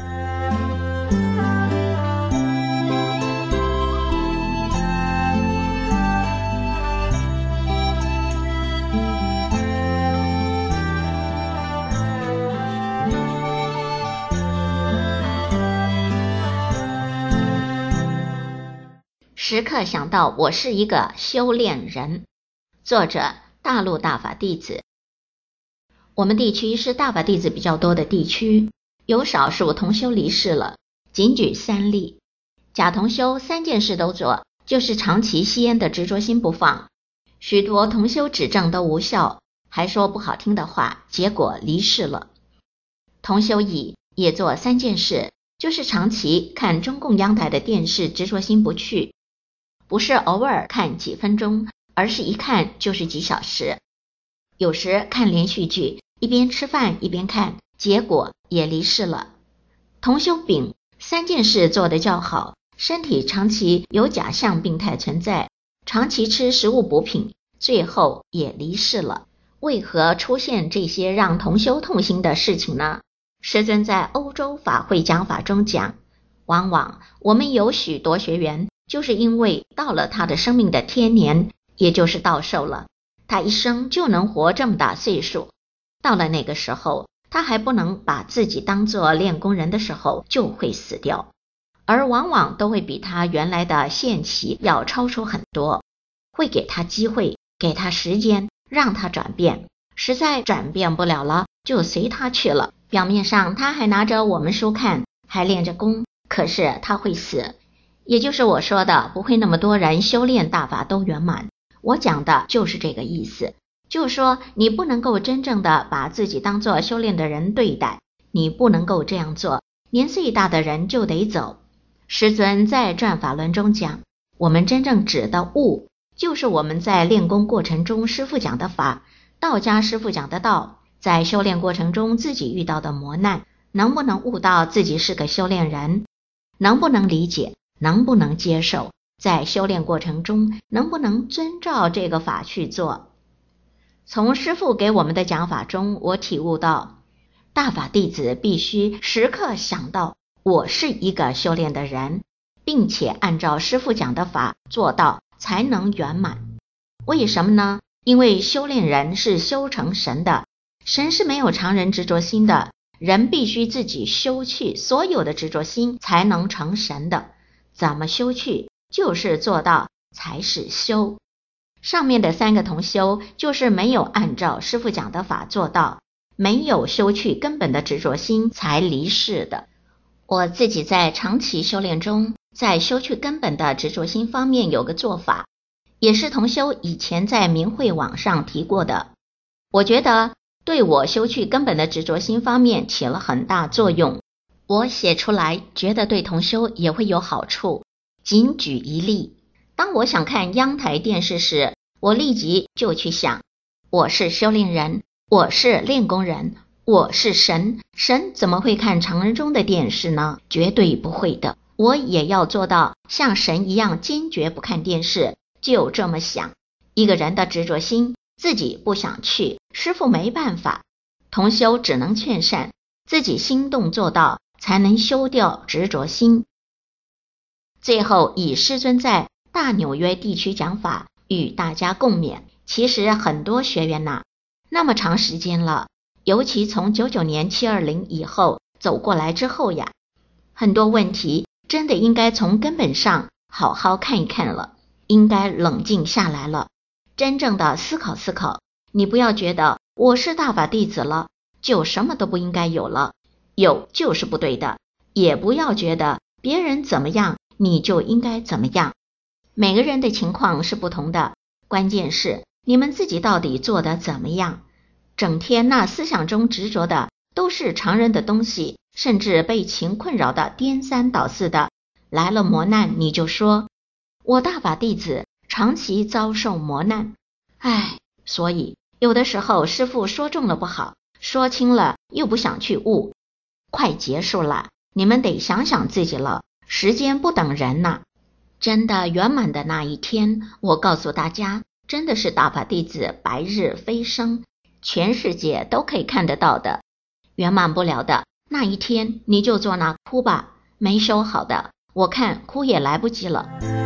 时刻想到我是一个修炼人。作者大陆大法弟子。我们地区是大法弟子比较多的地区，有少数同修离世了，仅举3例。甲同修3件事都做，就是长期吸烟的执着心不放，许多同修指证都无效，还说不好听的话，结果离世了。同修乙也做3件事，就是长期看中共央台的电视，执着心不去，不是偶尔看几分钟，而是一看就是几小时。有时看连续剧，一边吃饭一边看，结果也离世了。同修丙3件事做得较好，身体长期有假象病态存在，长期吃食物补品，最后也离世了。为何出现这些让同修痛心的事情呢？师尊在欧洲法会讲法中讲，往往我们有许多学员就是因为到了他的生命的天年，也就是到寿了，他一生就能活这么大岁数，到了那个时候，他还不能把自己当作练功人的时候，就会死掉，而往往都会比他原来的限期要超出很多，会给他机会，给他时间，让他转变，实在转变不了了，就随他去了。表面上他还拿着我们书看，还练着功，可是他会死。也就是我说的，不会那么多人修炼大法都圆满。我讲的就是这个意思，就是说你不能够真正的把自己当作修炼的人对待，你不能够这样做，年岁大的人就得走。师尊在转法轮中讲，我们真正指的悟，就是我们在练功过程中师父讲的法，道家师父讲的道，在修炼过程中自己遇到的磨难，能不能悟到自己是个修炼人，能不能理解，能不能接受，在修炼过程中能不能遵照这个法去做。从师父给我们的讲法中，我体悟到大法弟子必须时刻想到我是一个修炼的人，并且按照师父讲的法做到，才能圆满。为什么呢？因为修炼人是修成神的，神是没有常人执着心的，人必须自己修去所有的执着心，才能成神的。怎么修去？就是做到才是修。上面的3个同修就是没有按照师父讲的法做到，没有修去根本的执着心才离世的。我自己在长期修炼中，在修去根本的执着心方面有个做法，也是同修以前在明慧网上提过的，我觉得对我修去根本的执着心方面起了很大作用，我写出来觉得对同修也会有好处。仅举一例，当我想看央台电视时，我立即就去想，我是修炼人，我是练功人，我是神，神怎么会看常人中的电视呢？绝对不会的。我也要做到像神一样坚决不看电视，就这么想。一个人的执着心，自己不想去，师父没办法，同修只能劝善，自己心动做到，才能修掉执着心。最后以师尊在大纽约地区讲法与大家共勉。其实很多学员那么长时间了，尤其从99年720以后走过来之后呀，很多问题真的应该从根本上好好看一看了，应该冷静下来了，真正的思考思考。你不要觉得我是大法弟子了，就什么都不应该有了，有就是不对的，也不要觉得别人怎么样你就应该怎么样。 每个人的情况是不同的，关键是你们自己到底做得怎么样。整天那思想中执着的都是常人的东西，甚至被情困扰的颠三倒四的，来了磨难你就说我大法弟子长期遭受磨难。所以有的时候师父说重了不好，说轻了又不想去悟。快结束了，你们得想想自己了，时间不等人呐。真的圆满的那一天，我告诉大家，真的是大法弟子白日飞升，全世界都可以看得到的。圆满不了的那一天，你就坐那哭吧，没修好的，我看哭也来不及了。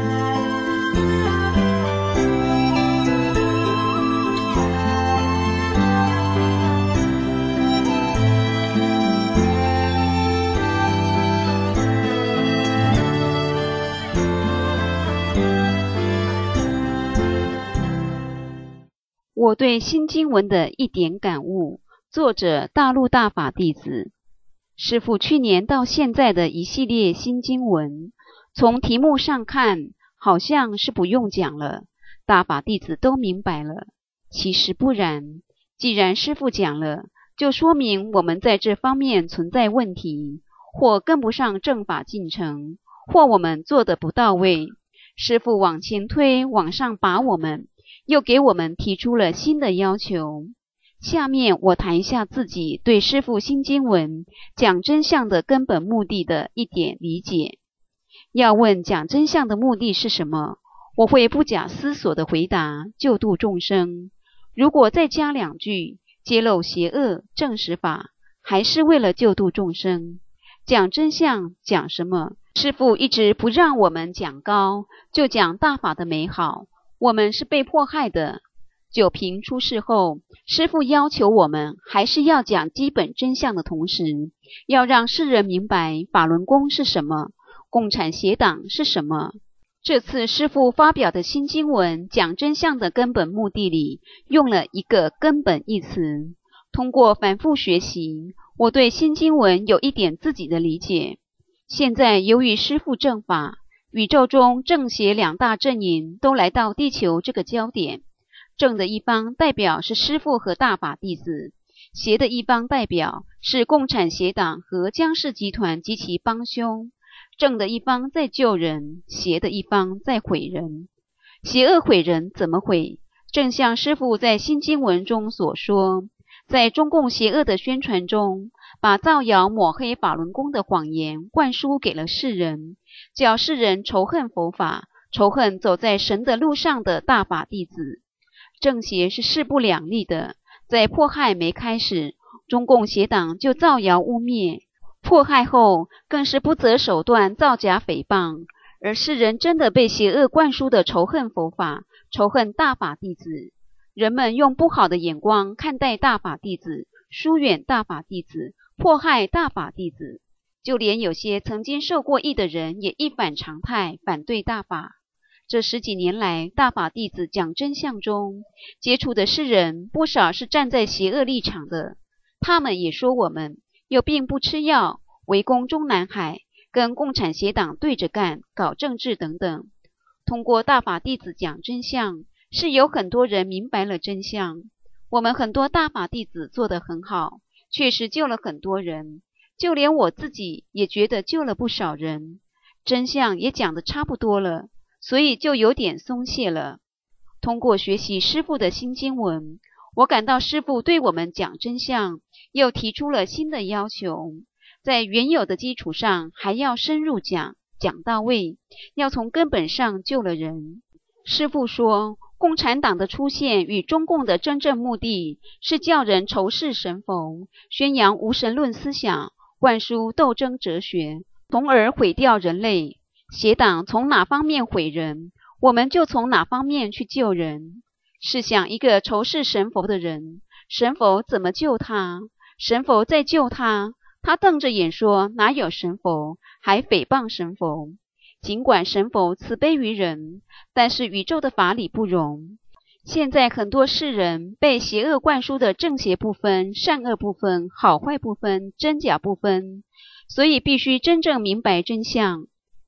我对新经文的一点感悟，作者大陆大法弟子。师父去年到现在的一系列新经文，从题目上看好像是不用讲了，大法弟子都明白了。其实不然，既然师父讲了，就说明我们在这方面存在问题，或跟不上正法进程，或我们做得不到位。师父往前推，往上拔我们，又给我们提出了新的要求。下面我谈一下自己对师父新经文讲真相的根本目的的一点理解。要问讲真相的目的是什么，我会不假思索地回答：救度众生。如果再加两句，揭露邪恶正实法，还是为了救度众生。讲真相讲什么？师父一直不让我们讲高，就讲大法的美好。我们是被迫害的。九平出事后，师父要求我们还是要讲基本真相的同时，要让世人明白法轮功是什么，共产邪党是什么。这次师父发表的新经文讲真相的根本目的里，用了一个根本一词。通过反复学习，我对新经文有一点自己的理解。现在由于师父正法，宇宙中正邪两大阵营都来到地球这个焦点，正的一方代表是师父和大法弟子，邪的一方代表是共产邪党和江氏集团及其帮凶。正的一方在救人，邪的一方在毁人。邪恶毁人怎么毁？正像师父在新经文中所说，在中共邪恶的宣传中，把造谣抹黑法轮功的谎言灌输给了世人，叫世人仇恨佛法，仇恨走在神的路上的大法弟子。正邪是势不两立的，在迫害没开始，中共邪党就造谣污蔑，迫害后更是不择手段造假诽谤，而世人真的被邪恶灌输的仇恨佛法，仇恨大法弟子。人们用不好的眼光看待大法弟子，疏远大法弟子，迫害大法弟子。就连有些曾经受过益的人也一反常态，反对大法。这10几年来，大法弟子讲真相中接触的世人，不少是站在邪恶立场的。他们也说我们有病不吃药，围攻中南海，跟共产邪党对着干，搞政治等等。通过大法弟子讲真相，是有很多人明白了真相。我们很多大法弟子做得很好，确实救了很多人，就连我自己也觉得救了不少人，真相也讲得差不多了，所以就有点松懈了。通过学习师父的新经文，我感到师父对我们讲真相又提出了新的要求，在原有的基础上还要深入讲，讲到位，要从根本上救了人。师父说，共产党的出现与中共的真正目的是叫人仇视神佛，宣扬无神论思想，灌输斗争哲学，从而毁掉人类。邪党从哪方面毁人，我们就从哪方面去救人。试想一个仇视神佛的人，神佛怎么救他？神佛在救他，他瞪着眼说哪有神佛，还诽谤神佛。尽管神佛慈悲于人，但是宇宙的法理不容。现在很多世人被邪恶灌输的正邪不分，善恶不分，好坏不分，真假不分，所以必须真正明白真相。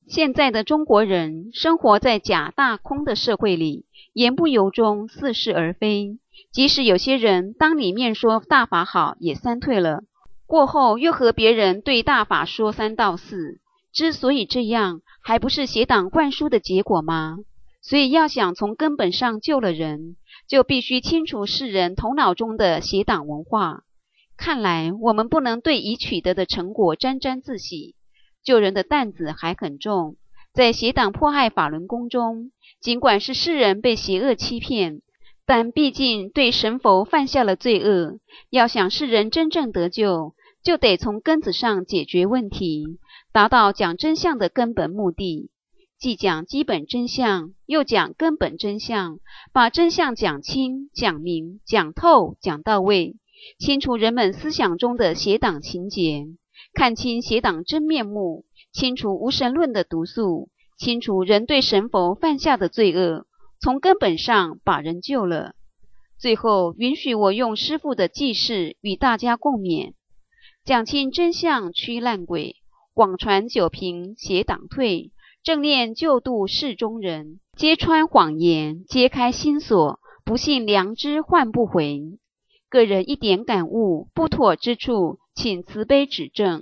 现在的中国人生活在假大空的社会里，言不由衷，似是而非。即使有些人当你面说大法好，也三退了，过后又和别人对大法说三道四。之所以这样，还不是邪党灌输的结果吗？所以要想从根本上救了人，就必须清除世人头脑中的邪党文化。看来我们不能对已取得的成果沾沾自喜，救人的担子还很重。在邪党迫害法轮功中，尽管是世人被邪恶欺骗，但毕竟对神佛犯下了罪恶。要想世人真正得救，就得从根子上解决问题，达到讲真相的根本目的。既讲基本真相，又讲根本真相，把真相讲清、讲明、讲透、讲到位，清除人们思想中的邪党情节，看清邪党真面目，清除无神论的毒素，清除人对神佛犯下的罪恶，从根本上把人救了。最后允许我用师父的记事与大家共勉，讲清真相驱烂鬼，广传九平邪党退，正念救度世中人，揭穿谎言，揭开心锁，不信良知换不回。个人一点感悟，不妥之处，请慈悲指正。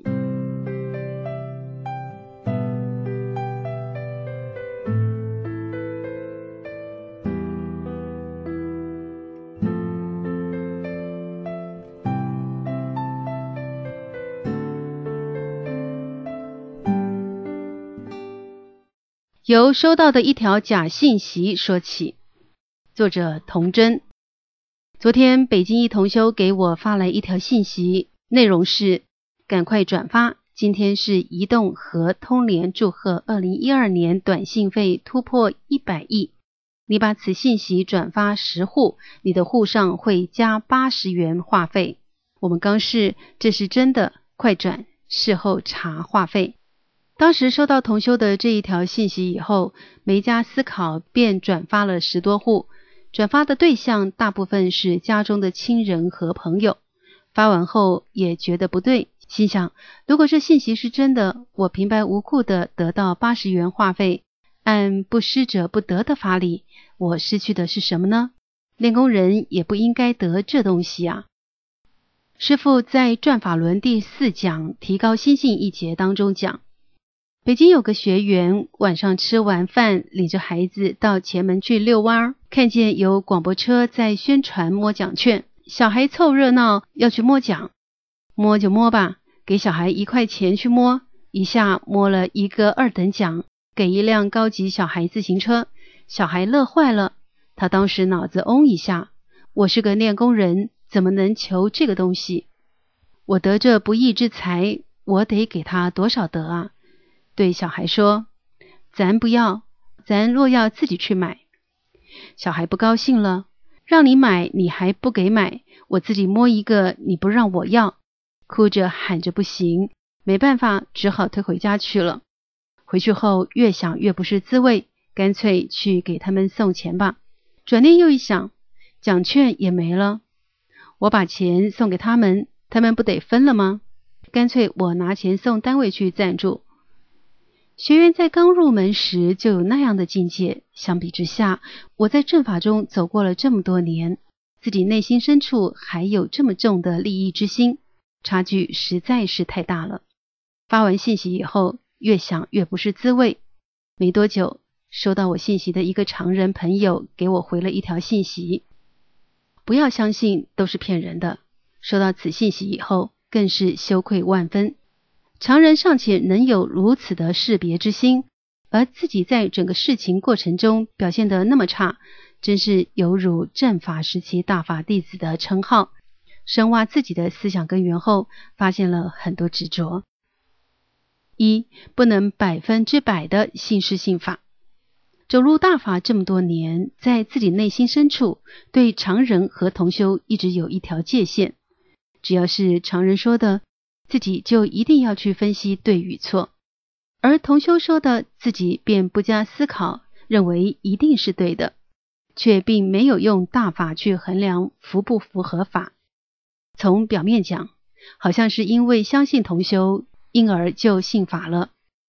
由收到的一条假信息说起。作者童真。昨天北京一同修给我发来一条信息，内容是赶快转发，今天是移动和通联祝贺2012年短信费突破100亿，你把此信息转发10户，你的户上会加80元话费。我们刚试，这是真的，快转，事后查话费。当时收到同修的这一条信息以后，没加思考便转发了10多户，转发的对象大部分是家中的亲人和朋友。发完后也觉得不对，心想如果这信息是真的，我平白无故的得到80元话费，按不施者不得的法理，我失去的是什么呢？练功人也不应该得这东西啊。师父在转法轮第4讲提高心性一节当中讲，北京有个学员晚上吃完饭，领着孩子到前门去遛弯，看见有广播车在宣传摸奖券，小孩凑热闹要去摸奖，摸就摸吧，给小孩1块钱去摸，一下摸了一个2等奖，给一辆高级小孩自行车，小孩乐坏了。他当时脑子嗡一下，我是个练功人，怎么能求这个东西？我得这不义之财，我得给他多少得啊？对小孩说，咱不要，咱若要自己去买。小孩不高兴了，让你买你还不给买，我自己摸一个你不让我要，哭着喊着不行，没办法只好推回家去了。回去后越想越不是滋味，干脆去给他们送钱吧。转念又一想，奖券也没了，我把钱送给他们，他们不得分了吗？干脆我拿钱送单位去赞助。学员在刚入门时就有那样的境界，相比之下，我在正法中走过了这么多年，自己内心深处还有这么重的利益之心，差距实在是太大了。发完信息以后，越想越不是滋味。没多久，收到我信息的一个常人朋友给我回了一条信息，不要相信，都是骗人的。收到此信息以后，更是羞愧万分。常人尚且能有如此的识别之心，而自己在整个事情过程中表现得那么差，真是有辱正法时期大法弟子的称号。深挖自己的思想根源后，发现了很多执着。1. 不能100%的信师信法。走入大法这么多年，在自己内心深处，对常人和同修一直有一条界限，只要是常人说的，自己就一定要去分析对与错，而同修说的，自己便不加思考，认为一定是对的，却并没有用大法去衡量符不符合法。从表面讲，好像是因为相信同修，因而就信法了。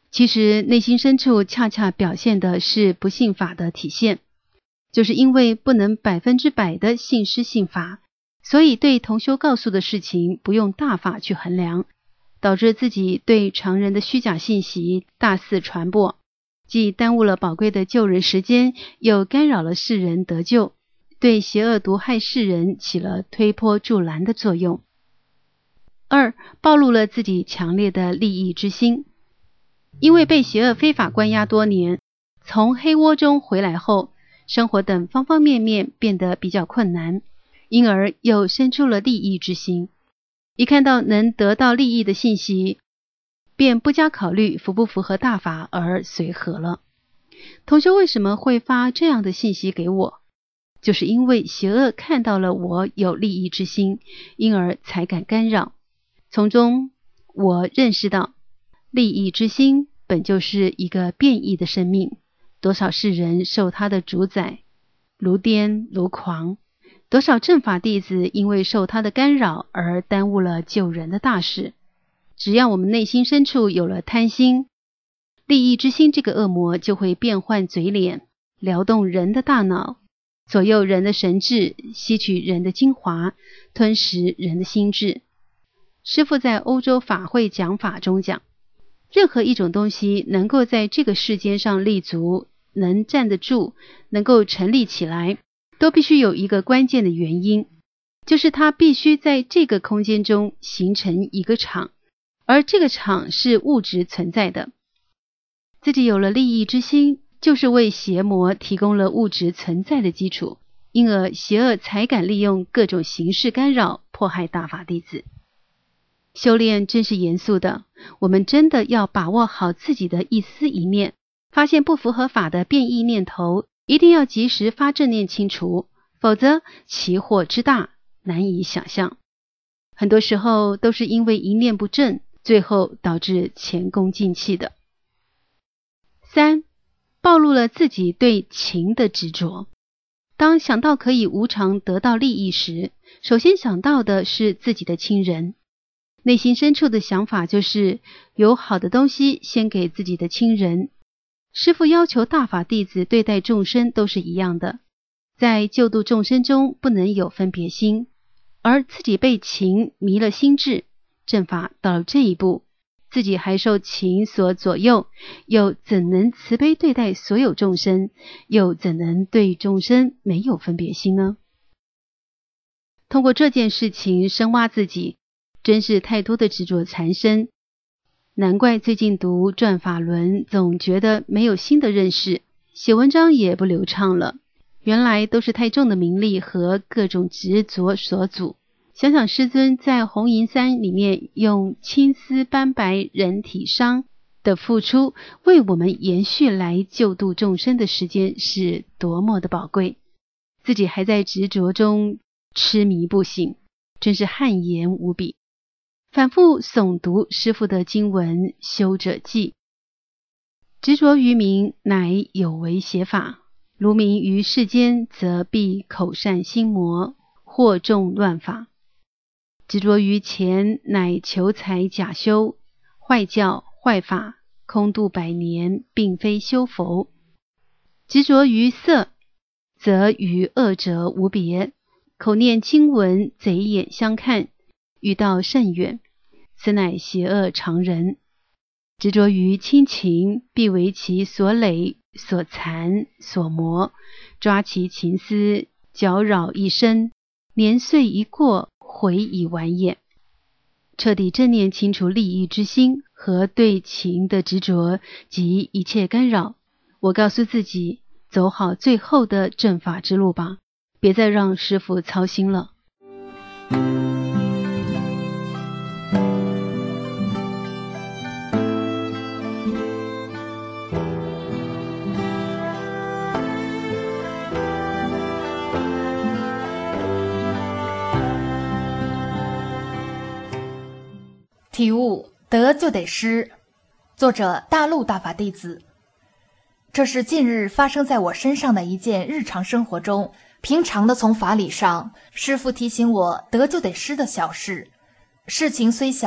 其实内心深处恰恰表现的是不信法的体现，就是因为不能100%的信师信法，所以对同修告诉的事情不用大法去衡量，导致自己对常人的虚假信息大肆传播，既耽误了宝贵的救人时间，又干扰了世人得救，对邪恶毒害世人起了推波助澜的作用。2. 暴露了自己强烈的利益之心。因为被邪恶非法关押多年，从黑窝中回来后，生活等方方面面变得比较困难，因而又生出了利益之心。一看到能得到利益的信息，便不加考虑符不符合大法而随和了。同修为什么会发这样的信息给我？就是因为邪恶看到了我有利益之心，因而才敢干扰。从中我认识到，利益之心本就是一个变异的生命，多少世人受他的主宰，如癫如狂，多少正法弟子因为受他的干扰而耽误了救人的大事。只要我们内心深处有了贪心，利益之心这个恶魔就会变换嘴脸，撩动人的大脑，左右人的神智，吸取人的精华，吞食人的心智。师父在欧洲法会讲法中讲，任何一种东西能够在这个世间上立足，能站得住，能够成立起来，都必须有一个关键的原因，就是它必须在这个空间中形成一个场，而这个场是物质存在的。自己有了利益之心，就是为邪魔提供了物质存在的基础，因而邪恶才敢利用各种形式干扰，迫害大法弟子。修炼真是严肃的，我们真的要把握好自己的一丝一念，发现不符合法的变异念头，一定要及时发正念清除，否则其祸之大难以想象。很多时候都是因为一念不正，最后导致前功尽弃的。3. 暴露了自己对情的执着。当想到可以无偿得到利益时，首先想到的是自己的亲人。内心深处的想法就是有好的东西先给自己的亲人。师父要求大法弟子对待众生都是一样的，在救度众生中不能有分别心，而自己被情迷了心智，正法到了这一步，自己还受情所左右，又怎能慈悲对待所有众生，又怎能对众生没有分别心呢？通过这件事情深挖自己，真是太多的执着缠身，难怪最近读转法轮总觉得没有新的认识，写文章也不流畅了，原来都是太重的名利和各种执着所阻。想想师尊在红银山里面用青丝斑白人体伤的付出，为我们延续来救度众生的时间是多么的宝贵，自己还在执着中痴迷不醒，真是汗颜无比。反复诵读师父的经文《修者记》，执着于名，乃有为邪法；如名于世间，则必口善心魔，惑众乱法。执着于钱，乃求财假修，坏教坏法，空度百年，并非修佛。执着于色，则与恶者无别，口念经文，贼眼相看，欲道甚远，此乃邪恶常人。执着于亲情，必为其所累、所残、所磨，抓其情丝，搅扰一生，年岁一过，悔已晚衍。彻底正念清除利益之心和对情的执着及一切干扰，我告诉自己，走好最后的正法之路吧，别再让师父操心了。
体悟得就得失，作者大陆大法弟子。这是近日发生在我身上的一件日常生活中平常的从法理上师父提醒我得就得失的小事。事情虽小，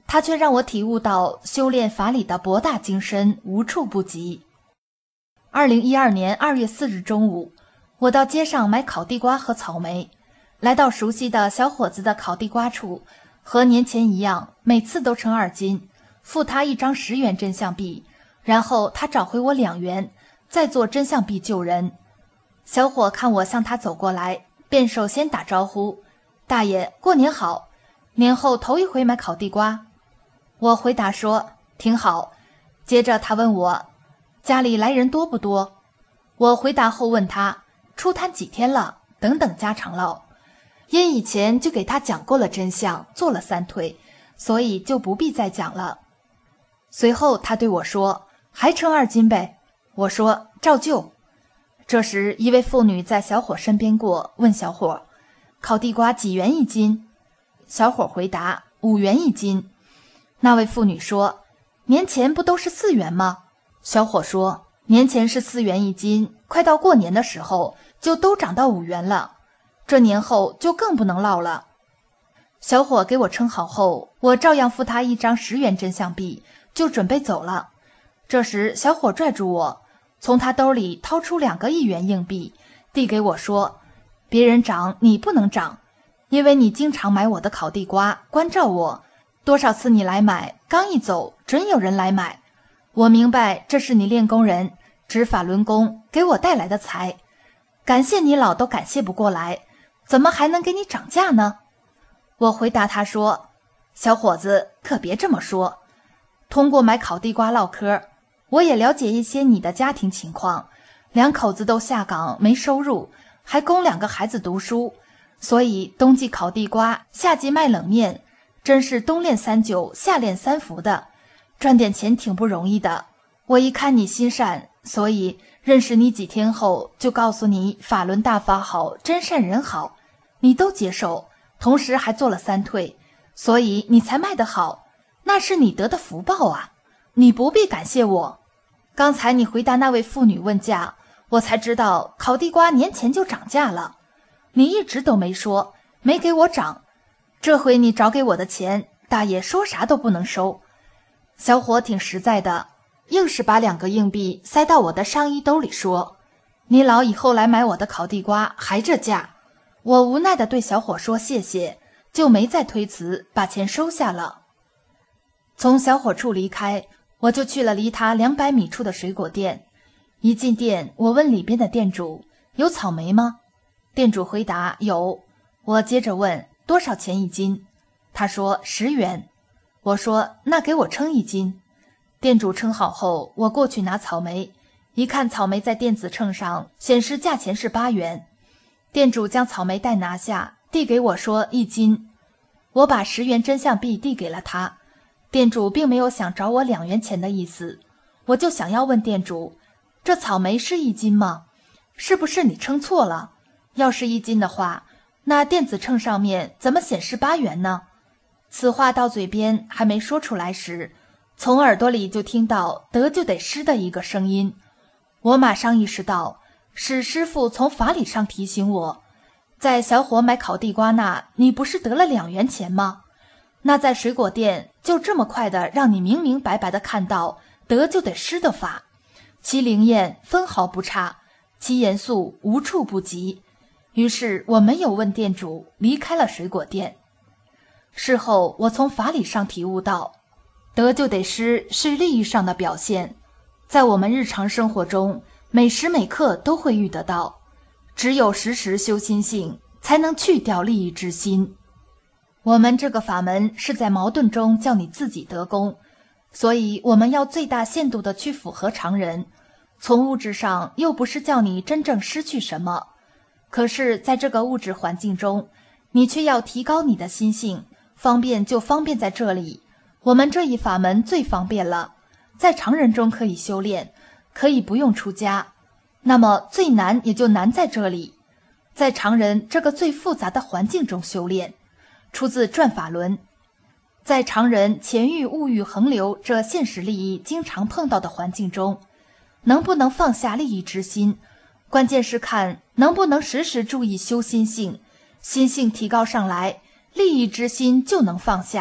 它却让我体悟到修炼法理的博大精深，无处不及。2012年2月4日中午，我到街上买烤地瓜和草莓，来到熟悉的小伙子的烤地瓜处，和年前一样，每次都称2斤，付他1张10元真相币，然后他找回我2元，再做真相币救人。小伙看我向他走过来，便首先打招呼：“大爷，过年好！年后头一回买烤地瓜。”我回答说：“挺好。”接着他问我：“家里来人多不多？”我回答后问他：“出摊几天了？”等等家常唠。因以前就给他讲过了真相，做了3退，所以就不必再讲了。随后他对我说：“还称2斤呗？”我说：“照旧。”这时一位妇女在小伙身边过，问小伙：“烤地瓜几元1斤？”小伙回答：“5元1斤。”那位妇女说：“年前不都是4元吗？”小伙说：“年前是4元1斤，快到过年的时候就都涨到5元了，这年后就更不能唠了。”小伙给我称好后，我照样付他1张10元真相币，就准备走了。这时小伙拽住我，从他兜里掏出2个1元硬币，递给我说：“别人涨你不能涨，因为你经常买我的烤地瓜，关照我，多少次你来买，刚一走准有人来买。我明白这是你练功人执法轮功给我带来的财，感谢你老都感谢不过来，怎么还能给你涨价呢？”我回答他说：“小伙子，可别这么说。通过买烤地瓜唠嗑，我也了解一些你的家庭情况，2口子都下岗没收入，还供2个孩子读书，所以冬季烤地瓜，夏季卖冷面，真是冬练3九，夏练3伏的，赚点钱挺不容易的。我一看你心善，所以认识你几天后就告诉你法轮大法好，真善人好，你都接受，同时还做了3退，所以你才卖得好，那是你得的福报啊，你不必感谢我。刚才你回答那位妇女问价，我才知道烤地瓜年前就涨价了，你一直都没说，没给我涨，这回你找给我的钱，大爷说啥都不能收。”小伙挺实在的，硬是把2个硬币塞到我的上衣兜里说：“你老以后来买我的烤地瓜还这价。”我无奈地对小伙说谢谢，就没再推辞，把钱收下了。从小伙处离开，我就去了离他200米处的水果店。一进店，我问里边的店主：“有草莓吗？”店主回答：“有。”我接着问：“多少钱1斤？”他说：“10元。”我说：“那给我称1斤。”店主称好后，我过去拿草莓，一看草莓在电子秤上显示价钱是8元。店主将草莓袋拿下，递给我说1斤。我把10元真相币递给了他，店主并没有想找我2元钱的意思。我就想要问店主：“这草莓是1斤吗？是不是你称错了？要是1斤的话，那电子秤上面怎么显示8元呢？”此话到嘴边还没说出来时，从耳朵里就听到得就得失的一个声音。我马上意识到是师父从法理上提醒我，在小伙买烤地瓜那，你不是得了2元钱吗？那在水果店就这么快的让你明明白白的看到得就得失的法，其灵验分毫不差，其严肃无处不及。于是我没有问店主，离开了水果店。事后我从法理上体悟到，得就得失是利益上的表现，在我们日常生活中每时每刻都会遇得到，只有时时修心性，才能去掉利益之心。我们这个法门是在矛盾中叫你自己得功，所以我们要最大限度地去符合常人，从物质上又不是叫你真正失去什么，可是在这个物质环境中，你却要提高你的心性。方便就方便在这里，我们这一法门最方便了，在常人中可以修炼，可以不用出家。那么最难也就难在这里，在常人这个最复杂的环境中修炼。出自《转法轮》。在常人钱欲物欲横流这现实利益经常碰到的环境中，能不能放下利益之心，关键是看能不能时时注意修心性，心性提高上来，利益之心就能放下，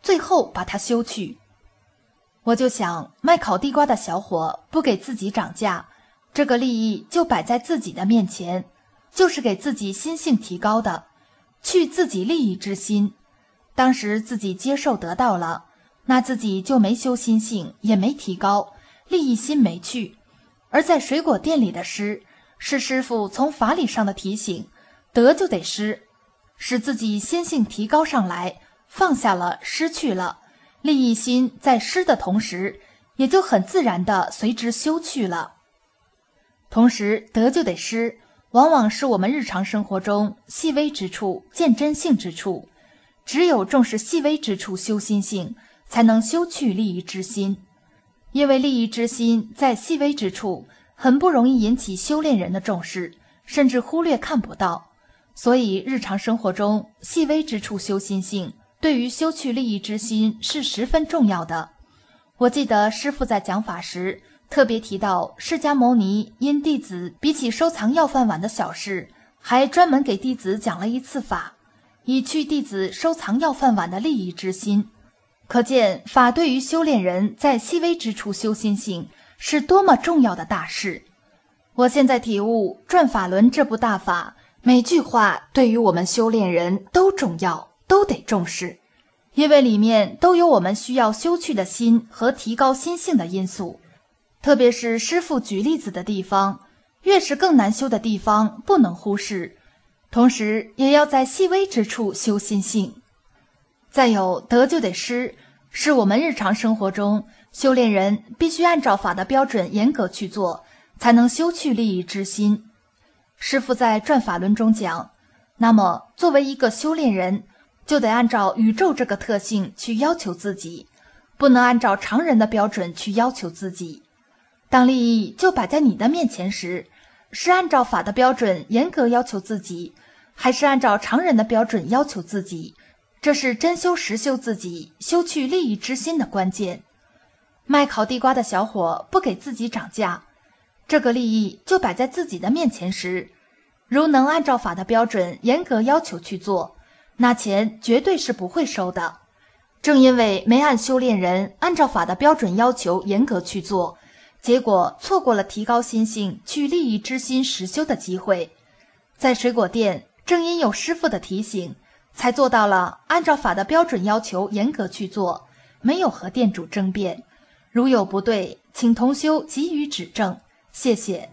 最后把它修去。我就想，卖烤地瓜的小伙不给自己涨价，这个利益就摆在自己的面前，就是给自己心性提高的，去自己利益之心。当时自己接受得到了，那自己就没修心性，也没提高，利益心没去。而在水果店里的施，是师父从法理上的提醒，得就得施，使自己心性提高上来，放下了，失去了，利益心在施的同时，也就很自然地随之修去了。同时得就得施，往往是我们日常生活中细微之处见真性之处，只有重视细微之处修心性，才能修去利益之心。因为利益之心在细微之处很不容易引起修炼人的重视，甚至忽略看不到，所以日常生活中细微之处修心性，对于修去利益之心是十分重要的。我记得师父在讲法时特别提到，释迦牟尼因弟子比起收藏要饭碗的小事，还专门给弟子讲了一次法，以去弟子收藏要饭碗的利益之心。可见法对于修炼人在细微之处修心性是多么重要的大事。我现在体悟《转法轮》这部大法，每句话对于我们修炼人都重要，都得重视，因为里面都有我们需要修去的心和提高心性的因素。特别是师父举例子的地方，越是更难修的地方不能忽视，同时也要在细微之处修心性。再有得就得施，是我们日常生活中修炼人必须按照法的标准严格去做，才能修去利益之心。师父在《转法轮》中讲，那么作为一个修炼人，就得按照宇宙这个特性去要求自己，不能按照常人的标准去要求自己。当利益就摆在你的面前时，是按照法的标准严格要求自己，还是按照常人的标准要求自己？这是真修实修自己，修去利益之心的关键。卖烤地瓜的小伙不给自己涨价，这个利益就摆在自己的面前时，如能按照法的标准严格要求去做，那钱绝对是不会收的。正因为没按修炼人按照法的标准要求严格去做，结果错过了提高心性去利益之心实修的机会。在水果店，正因有师父的提醒，才做到了按照法的标准要求严格去做，没有和店主争辩。如有不对，请同修给予指正，谢谢。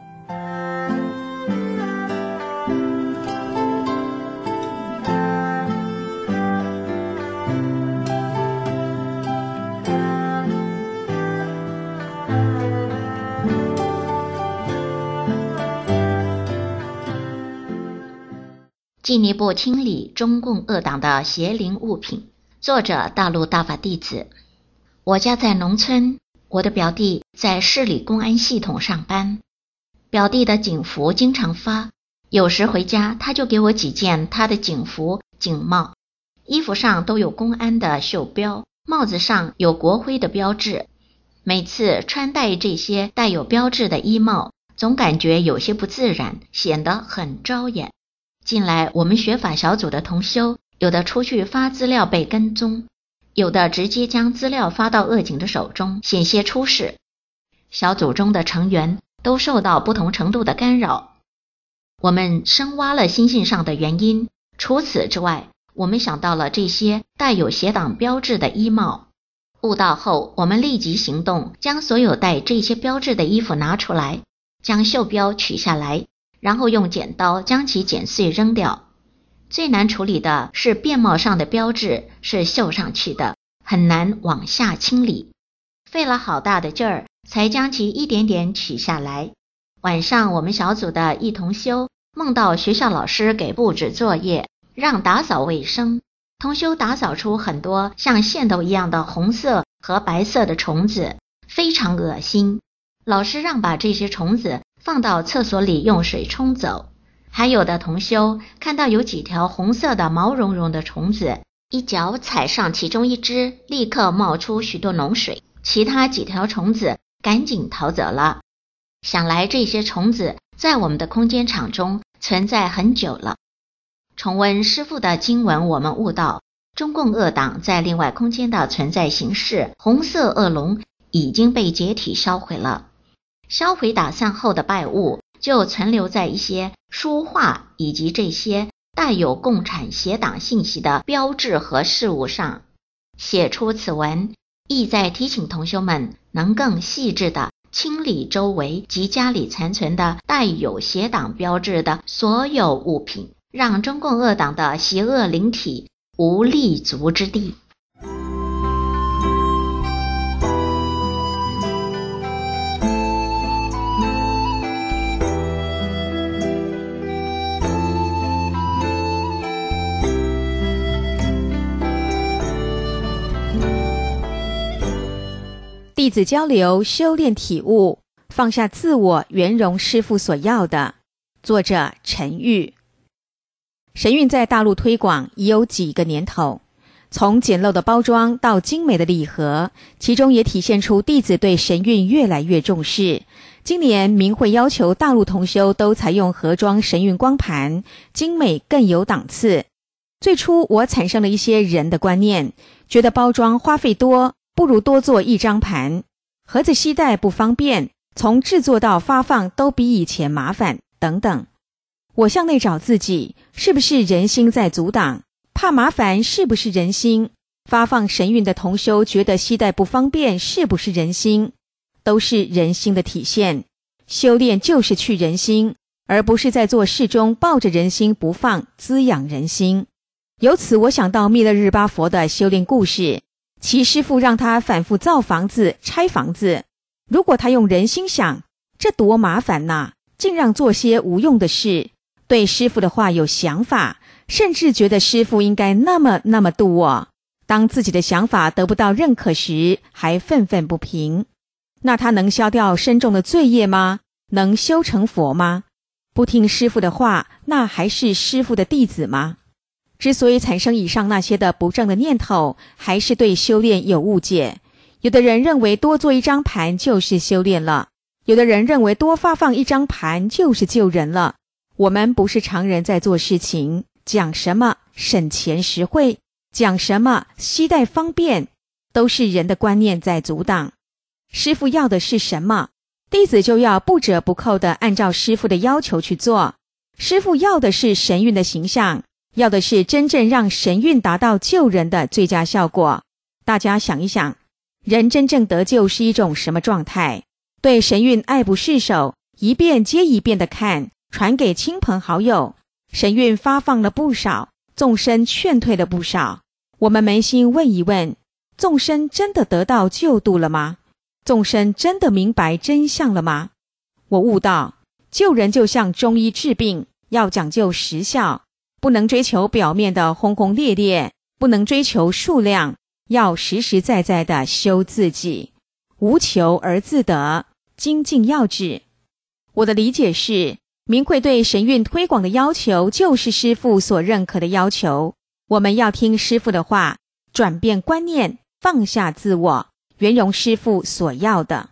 进一步清理中共恶党的邪灵物品。作者大陆大法弟子。我家在农村，我的表弟在市里公安系统上班，表弟的警服经常发，有时回家他就给我几件他的警服、警帽，衣服上都有公安的袖标，帽子上有国徽的标志。每次穿戴这些带有标志的衣帽，总感觉有些不自然，显得很招眼。近来我们学法小组的同修，有的出去发资料被跟踪，有的直接将资料发到恶警的手中，险些出事。小组中的成员都受到不同程度的干扰。我们深挖了心性上的原因，除此之外，我们想到了这些带有邪党标志的衣帽。悟道后，我们立即行动，将所有带这些标志的衣服拿出来，将袖标取下来，然后用剪刀将其剪碎扔掉。最难处理的是便帽上的标志是绣上去的，很难往下清理，费了好大的劲儿才将其一点点取下来。晚上我们小组的一同修梦到学校老师给布置作业，让打扫卫生，同修打扫出很多像线头一样的红色和白色的虫子，非常恶心。老师让把这些虫子放到厕所里用水冲走。还有的同修看到有几条红色的毛茸茸的虫子，一脚踩上其中一只，立刻冒出许多脓水，其他几条虫子赶紧逃走了。想来这些虫子在我们的空间场中存在很久了。重温师父的经文，我们悟到中共恶党在另外空间的存在形式红色恶龙已经被解体销毁了。销毁打散后的败物就存留在一些书画以及这些带有共产邪党信息的标志和事物上。写出此文，意在提醒同修们能更细致地清理周围及家里残存的带有邪党标志的所有物品，让中共恶党的邪恶灵体无立足之地。
弟子交流修炼体悟，放下自我，圆融师父所要的。作者陈玉。神韵在大陆推广已有几个年头，从简陋的包装到精美的礼盒，其中也体现出弟子对神韵越来越重视。今年明会要求大陆同修都采用盒装神韵光盘，精美更有档次。最初我产生了一些人的观念，觉得包装花费多，不如多做一张盘，盒子携带不方便，从制作到发放都比以前麻烦等等。我向内找自己，是不是人心在阻挡？怕麻烦是不是人心？发放神韵的同修觉得携带不方便是不是人心？都是人心的体现。修炼就是去人心，而不是在做事中抱着人心不放，滋养人心。由此我想到密勒日巴佛的修炼故事，其师父让他反复造房子、拆房子。如果他用人心想，这多麻烦呐，竟让做些无用的事，对师父的话有想法，甚至觉得师父应该那么度我。当自己的想法得不到认可时，还愤愤不平。那他能消掉深重的罪业吗？能修成佛吗？不听师父的话，那还是师父的弟子吗？之所以产生以上那些的不正的念头，还是对修炼有误解。有的人认为多做一张盘就是修炼了，有的人认为多发放一张盘就是救人了。我们不是常人在做事情，讲什么省钱实惠，讲什么携带方便，都是人的观念在阻挡。师父要的是什么，弟子就要不折不扣地按照师父的要求去做。师父要的是神韵的形象，要的是真正让神韵达到救人的最佳效果。大家想一想，人真正得救是一种什么状态？对神韵爱不释手，一遍接一遍地看，传给亲朋好友，神韵发放了不少，众生劝退了不少。我们扪心问一问，众生真的得到救度了吗？众生真的明白真相了吗？我悟到，救人就像中医治病，要讲究实效，不能追求表面的轰轰烈烈，不能追求数量，要实实在在地修自己，无求而自得，精进要旨。我的理解是，明会对神韵推广的要求就是师父所认可的要求。我们要听师父的话，转变观念，放下自我，圆融师父所要的。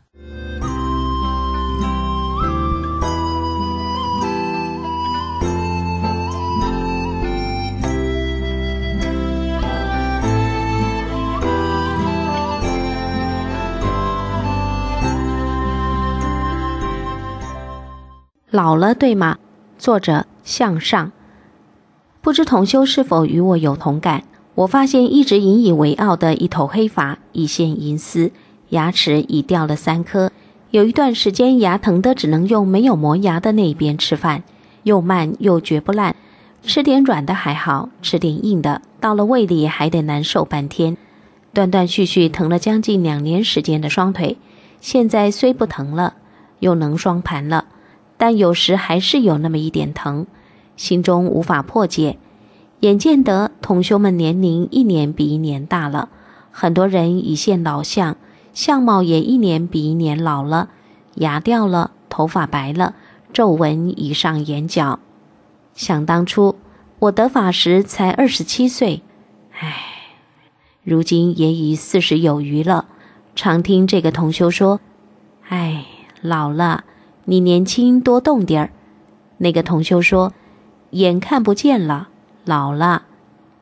老了对吗？作者向上。不知同修是否与我有同感？我发现一直引以为傲的一头黑发，一线银丝，牙齿已掉了3颗。有一段时间牙疼的只能用没有磨牙的那一边吃饭，又慢又嚼不烂，吃点软的还好，吃点硬的到了胃里还得难受半天。断断续续疼了将近2年时间的双腿，现在虽不疼了，又能双盘了，但有时还是有那么一点疼，心中无法破解。眼见得同修们年龄一年比一年大了，很多人已现老相，相貌也一年比一年老了，牙掉了，头发白了，皱纹已上眼角。想当初我得法时才27岁，如今也已40有余了。常听这个同修说，老了，你年轻多动点儿。那个同修说，眼看不见了，老了，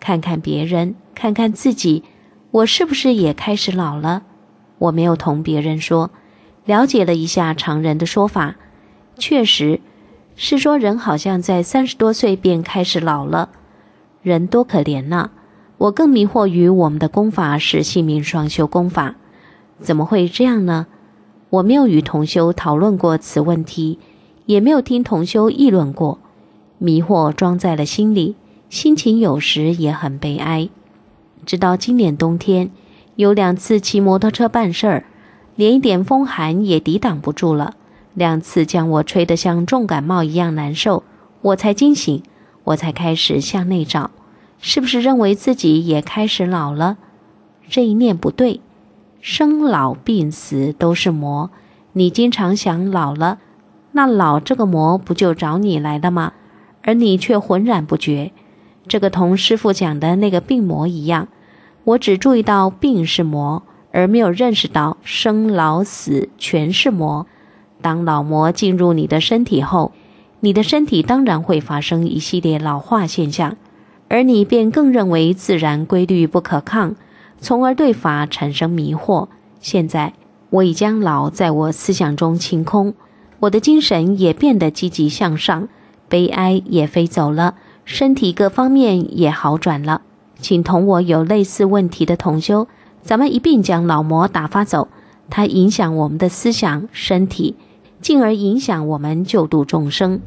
看看别人，看看自己，我是不是也开始老了？我没有同别人说，了解了一下常人的说法，确实是说人好像在30多岁便开始老了，人多可怜呐！我更迷惑于我们的功法是性命双修功法，怎么会这样呢？我没有与同修讨论过此问题，也没有听同修议论过，迷惑装在了心里，心情有时也很悲哀。直到今年冬天，有2次骑摩托车办事儿，连一点风寒也抵挡不住了，2次将我吹得像重感冒一样难受，我才惊醒，我才开始向内找，是不是认为自己也开始老了？这一念不对，生老病死都是魔，你经常想老了，那老这个魔不就找你来了吗？而你却浑然不觉，这个同师父讲的那个病魔一样，我只注意到病是魔，而没有认识到生老死全是魔。当老魔进入你的身体后，你的身体当然会发生一系列老化现象，而你便更认为自然规律不可抗，从而对法产生迷惑。现在我已将老在我思想中清空，我的精神也变得积极向上，悲哀也飞走了，身体各方面也好转了。请同我有类似问题的同修，咱们一并将老魔打发走，它影响我们的思想身体，进而影响我们救度众生。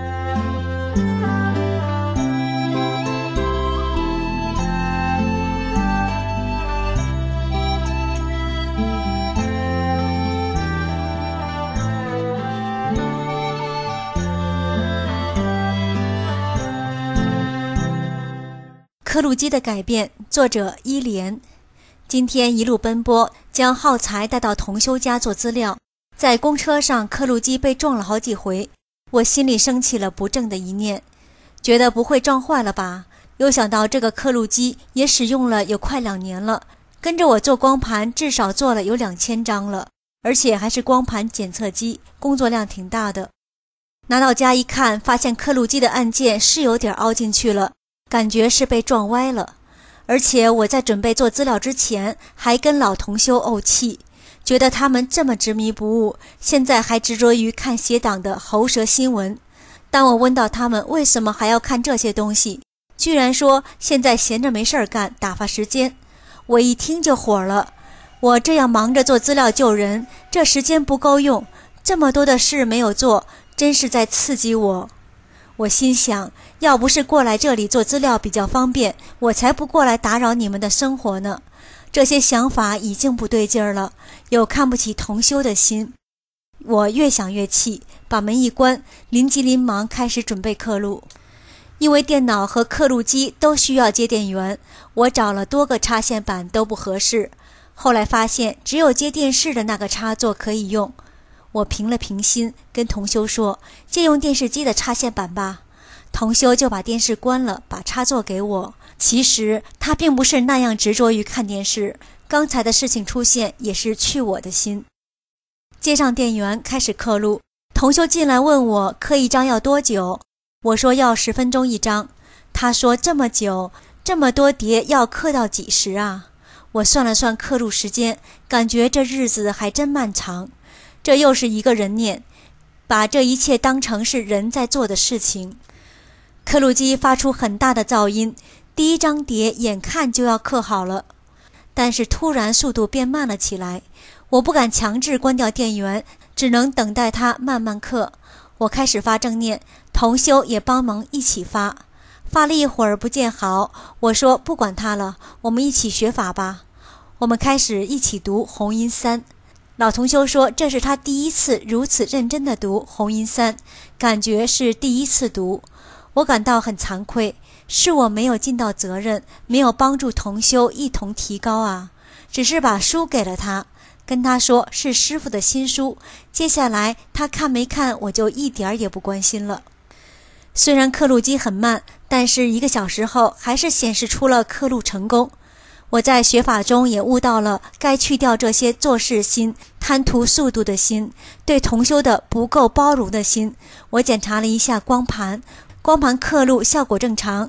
刻录机的改变，作者伊莲。今天一路奔波，将耗材带到同修家做资料，在公车上刻录机被撞了好几回，我心里升起了不正的一念，觉得不会撞坏了吧，又想到这个刻录机也使用了有快2年了，跟着我做光盘至少做了有2000张了，而且还是光盘检测机，工作量挺大的。拿到家一看，发现刻录机的按键是有点凹进去了，感觉是被撞歪了。而且我在准备做资料之前，还跟老同修怄气，觉得他们这么执迷不悟，现在还执着于看邪党的喉舌新闻。当我问到他们为什么还要看这些东西，居然说现在闲着没事儿干，打发时间。我一听就火了，我这样忙着做资料救人，这时间不够用，这么多的事没有做，真是在刺激我。我心想，要不是过来这里做资料比较方便，我才不过来打扰你们的生活呢。这些想法已经不对劲儿了，有看不起同修的心。我越想越气，把门一关，临急临忙开始准备刻录。因为电脑和刻录机都需要接电源，我找了多个插线板都不合适，后来发现只有接电视的那个插座可以用。我平了平心，跟同修说，借用电视机的插线板吧。同修就把电视关了，把插座给我。其实他并不是那样执着于看电视，刚才的事情出现也是去我的心。接上电源开始刻录，同修进来问我刻一张要多久，我说要10分钟一张。他说这么久，这么多碟要刻到几时啊？我算了算刻录时间，感觉这日子还真漫长。这又是一个人念，把这一切当成是人在做的事情。刻录机发出很大的噪音，第一张碟眼看就要刻好了，但是突然速度变慢了起来，我不敢强制关掉电源，只能等待它慢慢刻。我开始发正念，同修也帮忙一起发。发了一会儿不见好，我说不管它了，我们一起学法吧。我们开始一起读弘音3。老同修说这是他第一次如此认真地读弘音3，感觉是第一次读。我感到很惭愧，是我没有尽到责任，没有帮助同修一同提高啊，只是把书给了他，跟他说是师父的新书，接下来他看没看我就一点也不关心了。虽然刻录机很慢，但是1个小时后还是显示出了刻录成功。我在学法中也悟到了该去掉这些做事心、贪图速度的心，对同修的不够包容的心。我检查了一下光盘，光盘刻录效果正常，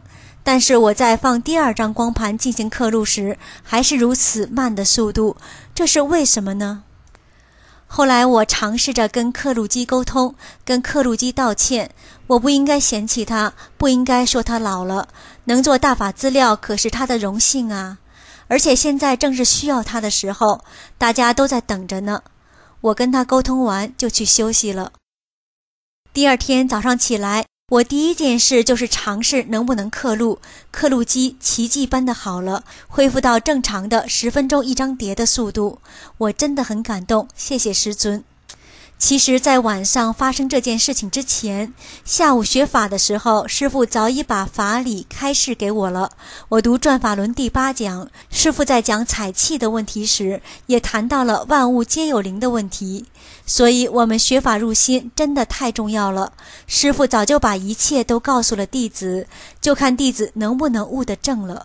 但是我在放第2张光盘进行刻录时，还是如此慢的速度，这是为什么呢？后来我尝试着跟刻录机沟通，跟刻录机道歉，我不应该嫌弃它，不应该说它老了，能做大法资料可是它的荣幸啊！而且现在正是需要它的时候，大家都在等着呢。我跟他沟通完就去休息了。第2天早上起来，我第一件事就是尝试能不能刻录，刻录机奇迹般的好了，恢复到正常的10分钟1张碟的速度，我真的很感动，谢谢师尊。其实在晚上发生这件事情之前，下午学法的时候，师父早已把法理开示给我了。我读转法轮第8讲，师父在讲采气的问题时，也谈到了万物皆有灵的问题。所以我们学法入心真的太重要了，师父早就把一切都告诉了弟子，就看弟子能不能悟得正了。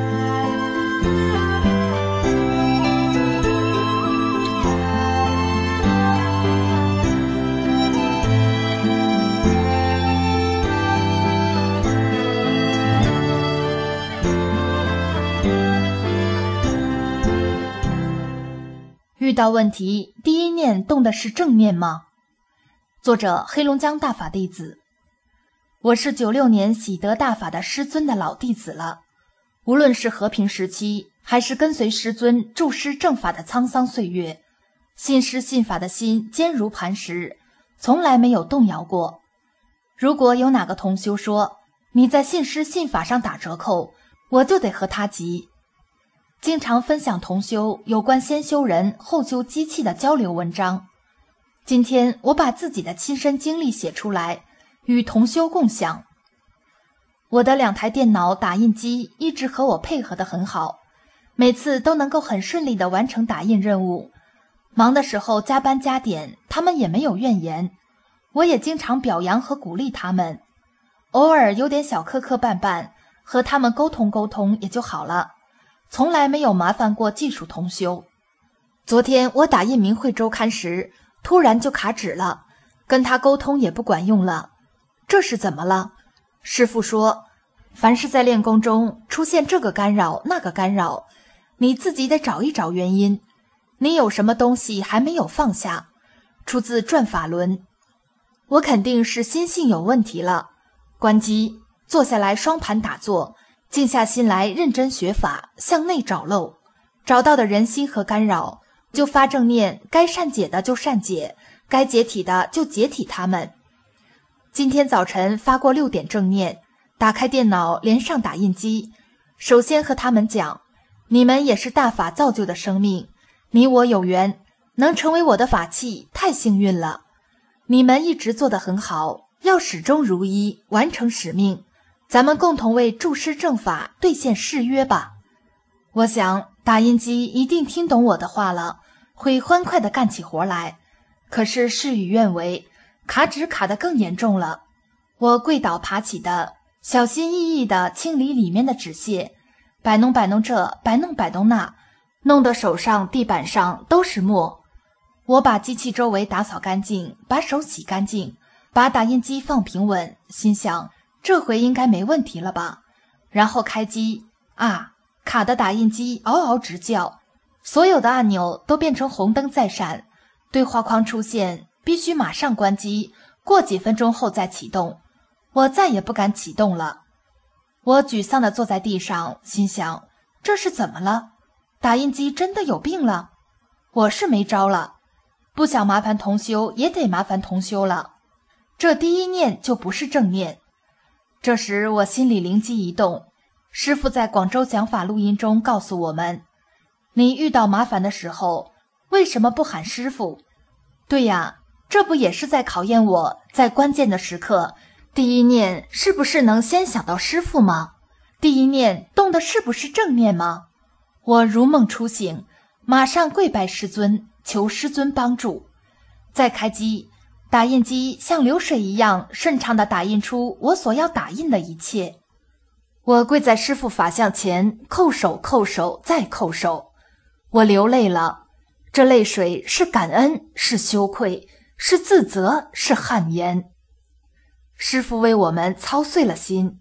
遇到问题，第一念动的是正念吗？作者黑龙江大法弟子。我是96年喜得大法的师尊的老弟子了，无论是和平时期，还是跟随师尊助师正法的沧桑岁月，信师信法的心坚如磐石，从来没有动摇过。如果有哪个同修说你在信师信法上打折扣，我就得和他急。经常分享同修有关先修人后修机器的交流文章。今天我把自己的亲身经历写出来，与同修共享。我的2台电脑打印机一直和我配合得很好，每次都能够很顺利地完成打印任务。忙的时候加班加点，他们也没有怨言。我也经常表扬和鼓励他们，偶尔有点小磕磕绊绊，和他们沟通沟通也就好了。从来没有麻烦过技术同修。昨天我打印明慧周刊时，突然就卡纸了，跟他沟通也不管用了。这是怎么了？师父说，凡是在练功中出现这个干扰那个干扰，你自己得找一找原因，你有什么东西还没有放下。出自转法轮。我肯定是心性有问题了。关机，坐下来双盘打坐，静下心来认真学法，向内找漏，找到的人心和干扰，就发正念，该善解的就善解，该解体的就解体他们。今天早晨发过6点正念，打开电脑连上打印机，首先和他们讲，你们也是大法造就的生命，你我有缘，能成为我的法器，太幸运了。你们一直做得很好，要始终如一，完成使命。咱们共同为助师正法兑现誓约吧。我想打印机一定听懂我的话了，会欢快地干起活来。可是事与愿违，卡纸卡得更严重了。我跪倒爬起的，小心翼翼地清理里面的纸屑，摆弄摆弄这，摆弄摆弄那，弄得手上地板上都是墨。我把机器周围打扫干净，把手洗干净，把打印机放平稳，心想这回应该没问题了吧。然后开机，卡的打印机嗷嗷直叫，所有的按钮都变成红灯在闪，对话框出现必须马上关机，过几分钟后再启动。我再也不敢启动了。我沮丧地坐在地上，心想这是怎么了？打印机真的有病了？我是没招了，不想麻烦同修也得麻烦同修了。这第一念就不是正念。这时我心里灵机一动，师父在广州讲法录音中告诉我们，你遇到麻烦的时候，为什么不喊师父？对呀，这不也是在考验我在关键的时刻，第一念是不是能先想到师父吗？第一念动的是不是正念吗？我如梦初醒，马上跪拜师尊，求师尊帮助。再开机，打印机像流水一样顺畅地打印出我所要打印的一切。我跪在师父法像前，叩首叩首再叩首。我流泪了，这泪水是感恩，是羞愧，是自责，是汗颜。师父为我们操碎了心，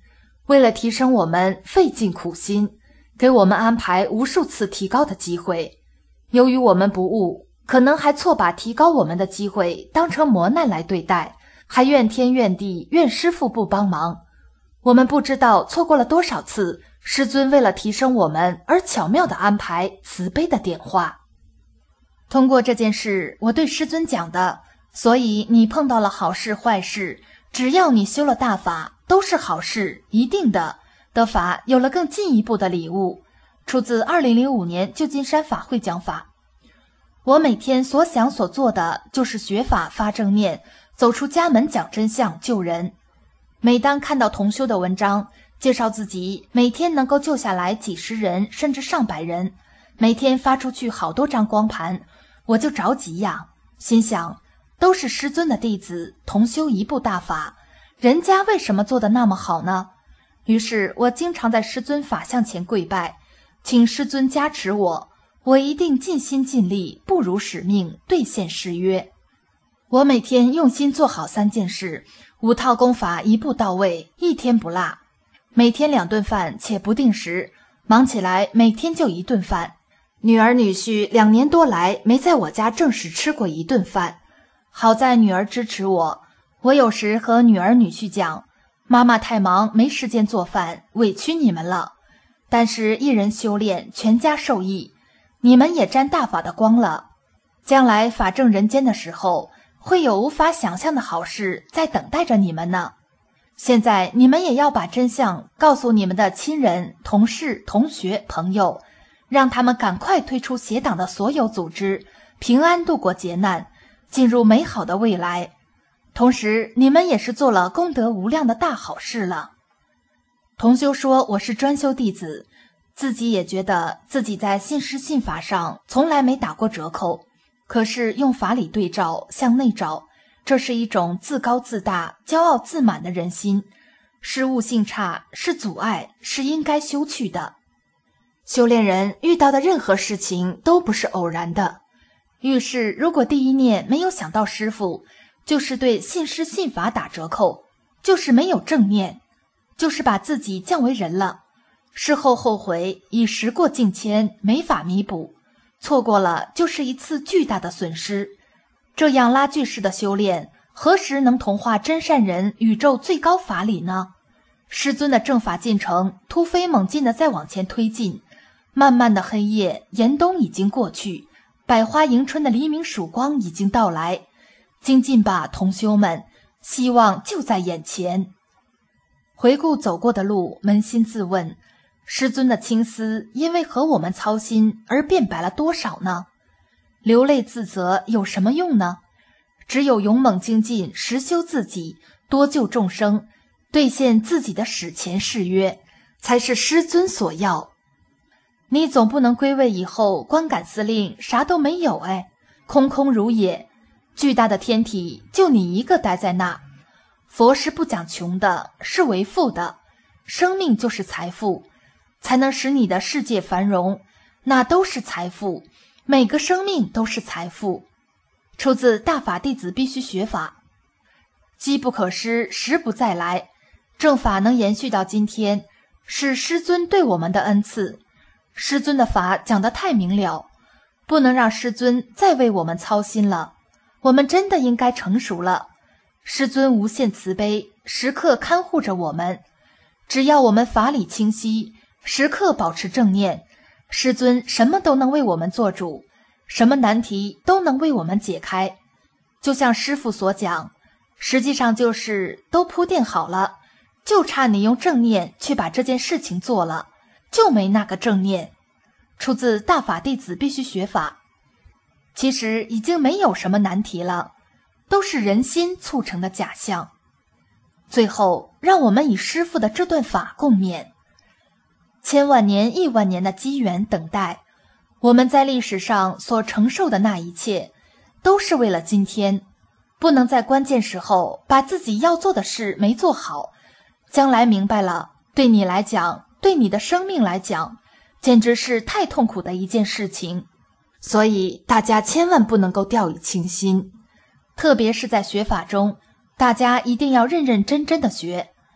为了提升我们费尽苦心，给我们安排无数次提高的机会。由于我们不悟，可能还错把提高我们的机会当成磨难来对待，还怨天怨地怨师父不帮忙。我们不知道错过了多少次师尊为了提升我们而巧妙地安排慈悲的点化。通过这件事，我对师尊讲的，所以你碰到了好事坏事，只要你修了大法，都是好事，一定的。得法有了更进一步的礼物，出自2005年旧金山法会讲法。我每天所想所做的就是学法发正念，走出家门讲真相救人。每当看到同修的文章介绍自己每天能够救下来几十人甚至上百人，每天发出去好多张光盘，我就着急呀，心想都是师尊的弟子，同修一部大法，人家为什么做得那么好呢？于是我经常在师尊法像前跪拜，请师尊加持我一定尽心尽力，不辱使命，兑现誓约。我每天用心做好3件事，5套功法一步到位，一天不落。每天2顿饭且不定时，忙起来每天就1顿饭。女儿女婿2年多来没在我家正式吃过1顿饭。好在女儿支持我有时和女儿女婿讲，妈妈太忙没时间做饭，委屈你们了。但是一人修炼，全家受益，你们也沾大法的光了。将来法正人间的时候，会有无法想象的好事在等待着你们呢。现在你们也要把真相告诉你们的亲人、同事、同学、朋友，让他们赶快退出邪党的所有组织，平安度过劫难，进入美好的未来。同时你们也是做了功德无量的大好事了。同修说我是专修弟子，自己也觉得自己在信师信法上从来没打过折扣，可是用法理对照，向内找，这是一种自高自大、骄傲自满的人心，是悟性差，是阻碍，是应该修去的。修炼人遇到的任何事情都不是偶然的，遇事如果第一念没有想到师父，就是对信师信法打折扣，就是没有正念，就是把自己降为人了。事后后悔，已时过境迁，没法弥补，错过了就是一次巨大的损失。这样拉锯式的修炼，何时能同化真善人宇宙最高法理呢？师尊的正法进程突飞猛进地在往前推进，漫漫的黑夜严冬已经过去，百花迎春的黎明曙光已经到来。精进吧，同修们，希望就在眼前。回顾走过的路，扪心自问，师尊的青丝因为和我们操心而变白了多少呢？流泪自责有什么用呢？只有勇猛精进，实修自己，多救众生，兑现自己的史前誓约，才是师尊所要。你总不能归位以后观感司令啥都没有，空空如也，巨大的天体就你一个待在那。佛是不讲穷的，是为富的，生命就是财富，才能使你的世界繁荣，那都是财富，每个生命都是财富。出自大法弟子必须学法，机不可失，时不再来。正法能延续到今天，是师尊对我们的恩赐。师尊的法讲得太明了，不能让师尊再为我们操心了，我们真的应该成熟了。师尊无限慈悲，时刻看护着我们，只要我们法理清晰，时刻保持正念，师尊什么都能为我们做主，什么难题都能为我们解开。就像师父所讲，实际上就是都铺垫好了，就差你用正念去把这件事情做了，就没那个正念。出自大法弟子必须学法。其实已经没有什么难题了，都是人心促成的假象。最后让我们以师父的这段法共勉，千万年亿万年的机缘等待，我们在历史上所承受的那一切，都是为了今天，不能在关键时候把自己要做的事没做好，将来明白了，对你来讲，对你的生命来讲，简直是太痛苦的一件事情。所以大家千万不能够掉以轻心，特别是在学法中，大家一定要认认真真的学。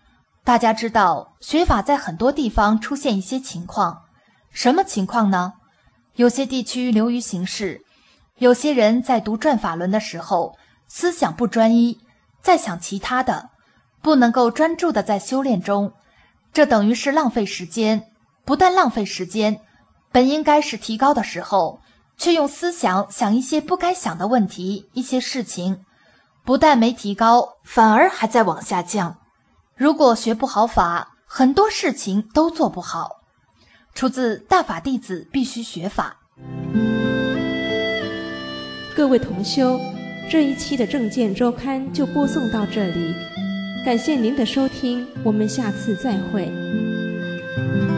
大家知道，学法在很多地方出现一些情况，什么情况呢？有些地区流于形式，有些人在读转法轮的时候，思想不专一，在想其他的，不能够专注的在修炼中，这等于是浪费时间。不但浪费时间，本应该是提高的时候，却用思想想一些不该想的问题，一些事情，不但没提高，反而还在往下降。如果学不好法，很多事情都做不好。出自《大法弟子必须学法》。
各位同修，这一期的正见周刊就播送到这里，感谢您的收听，我们下次再会。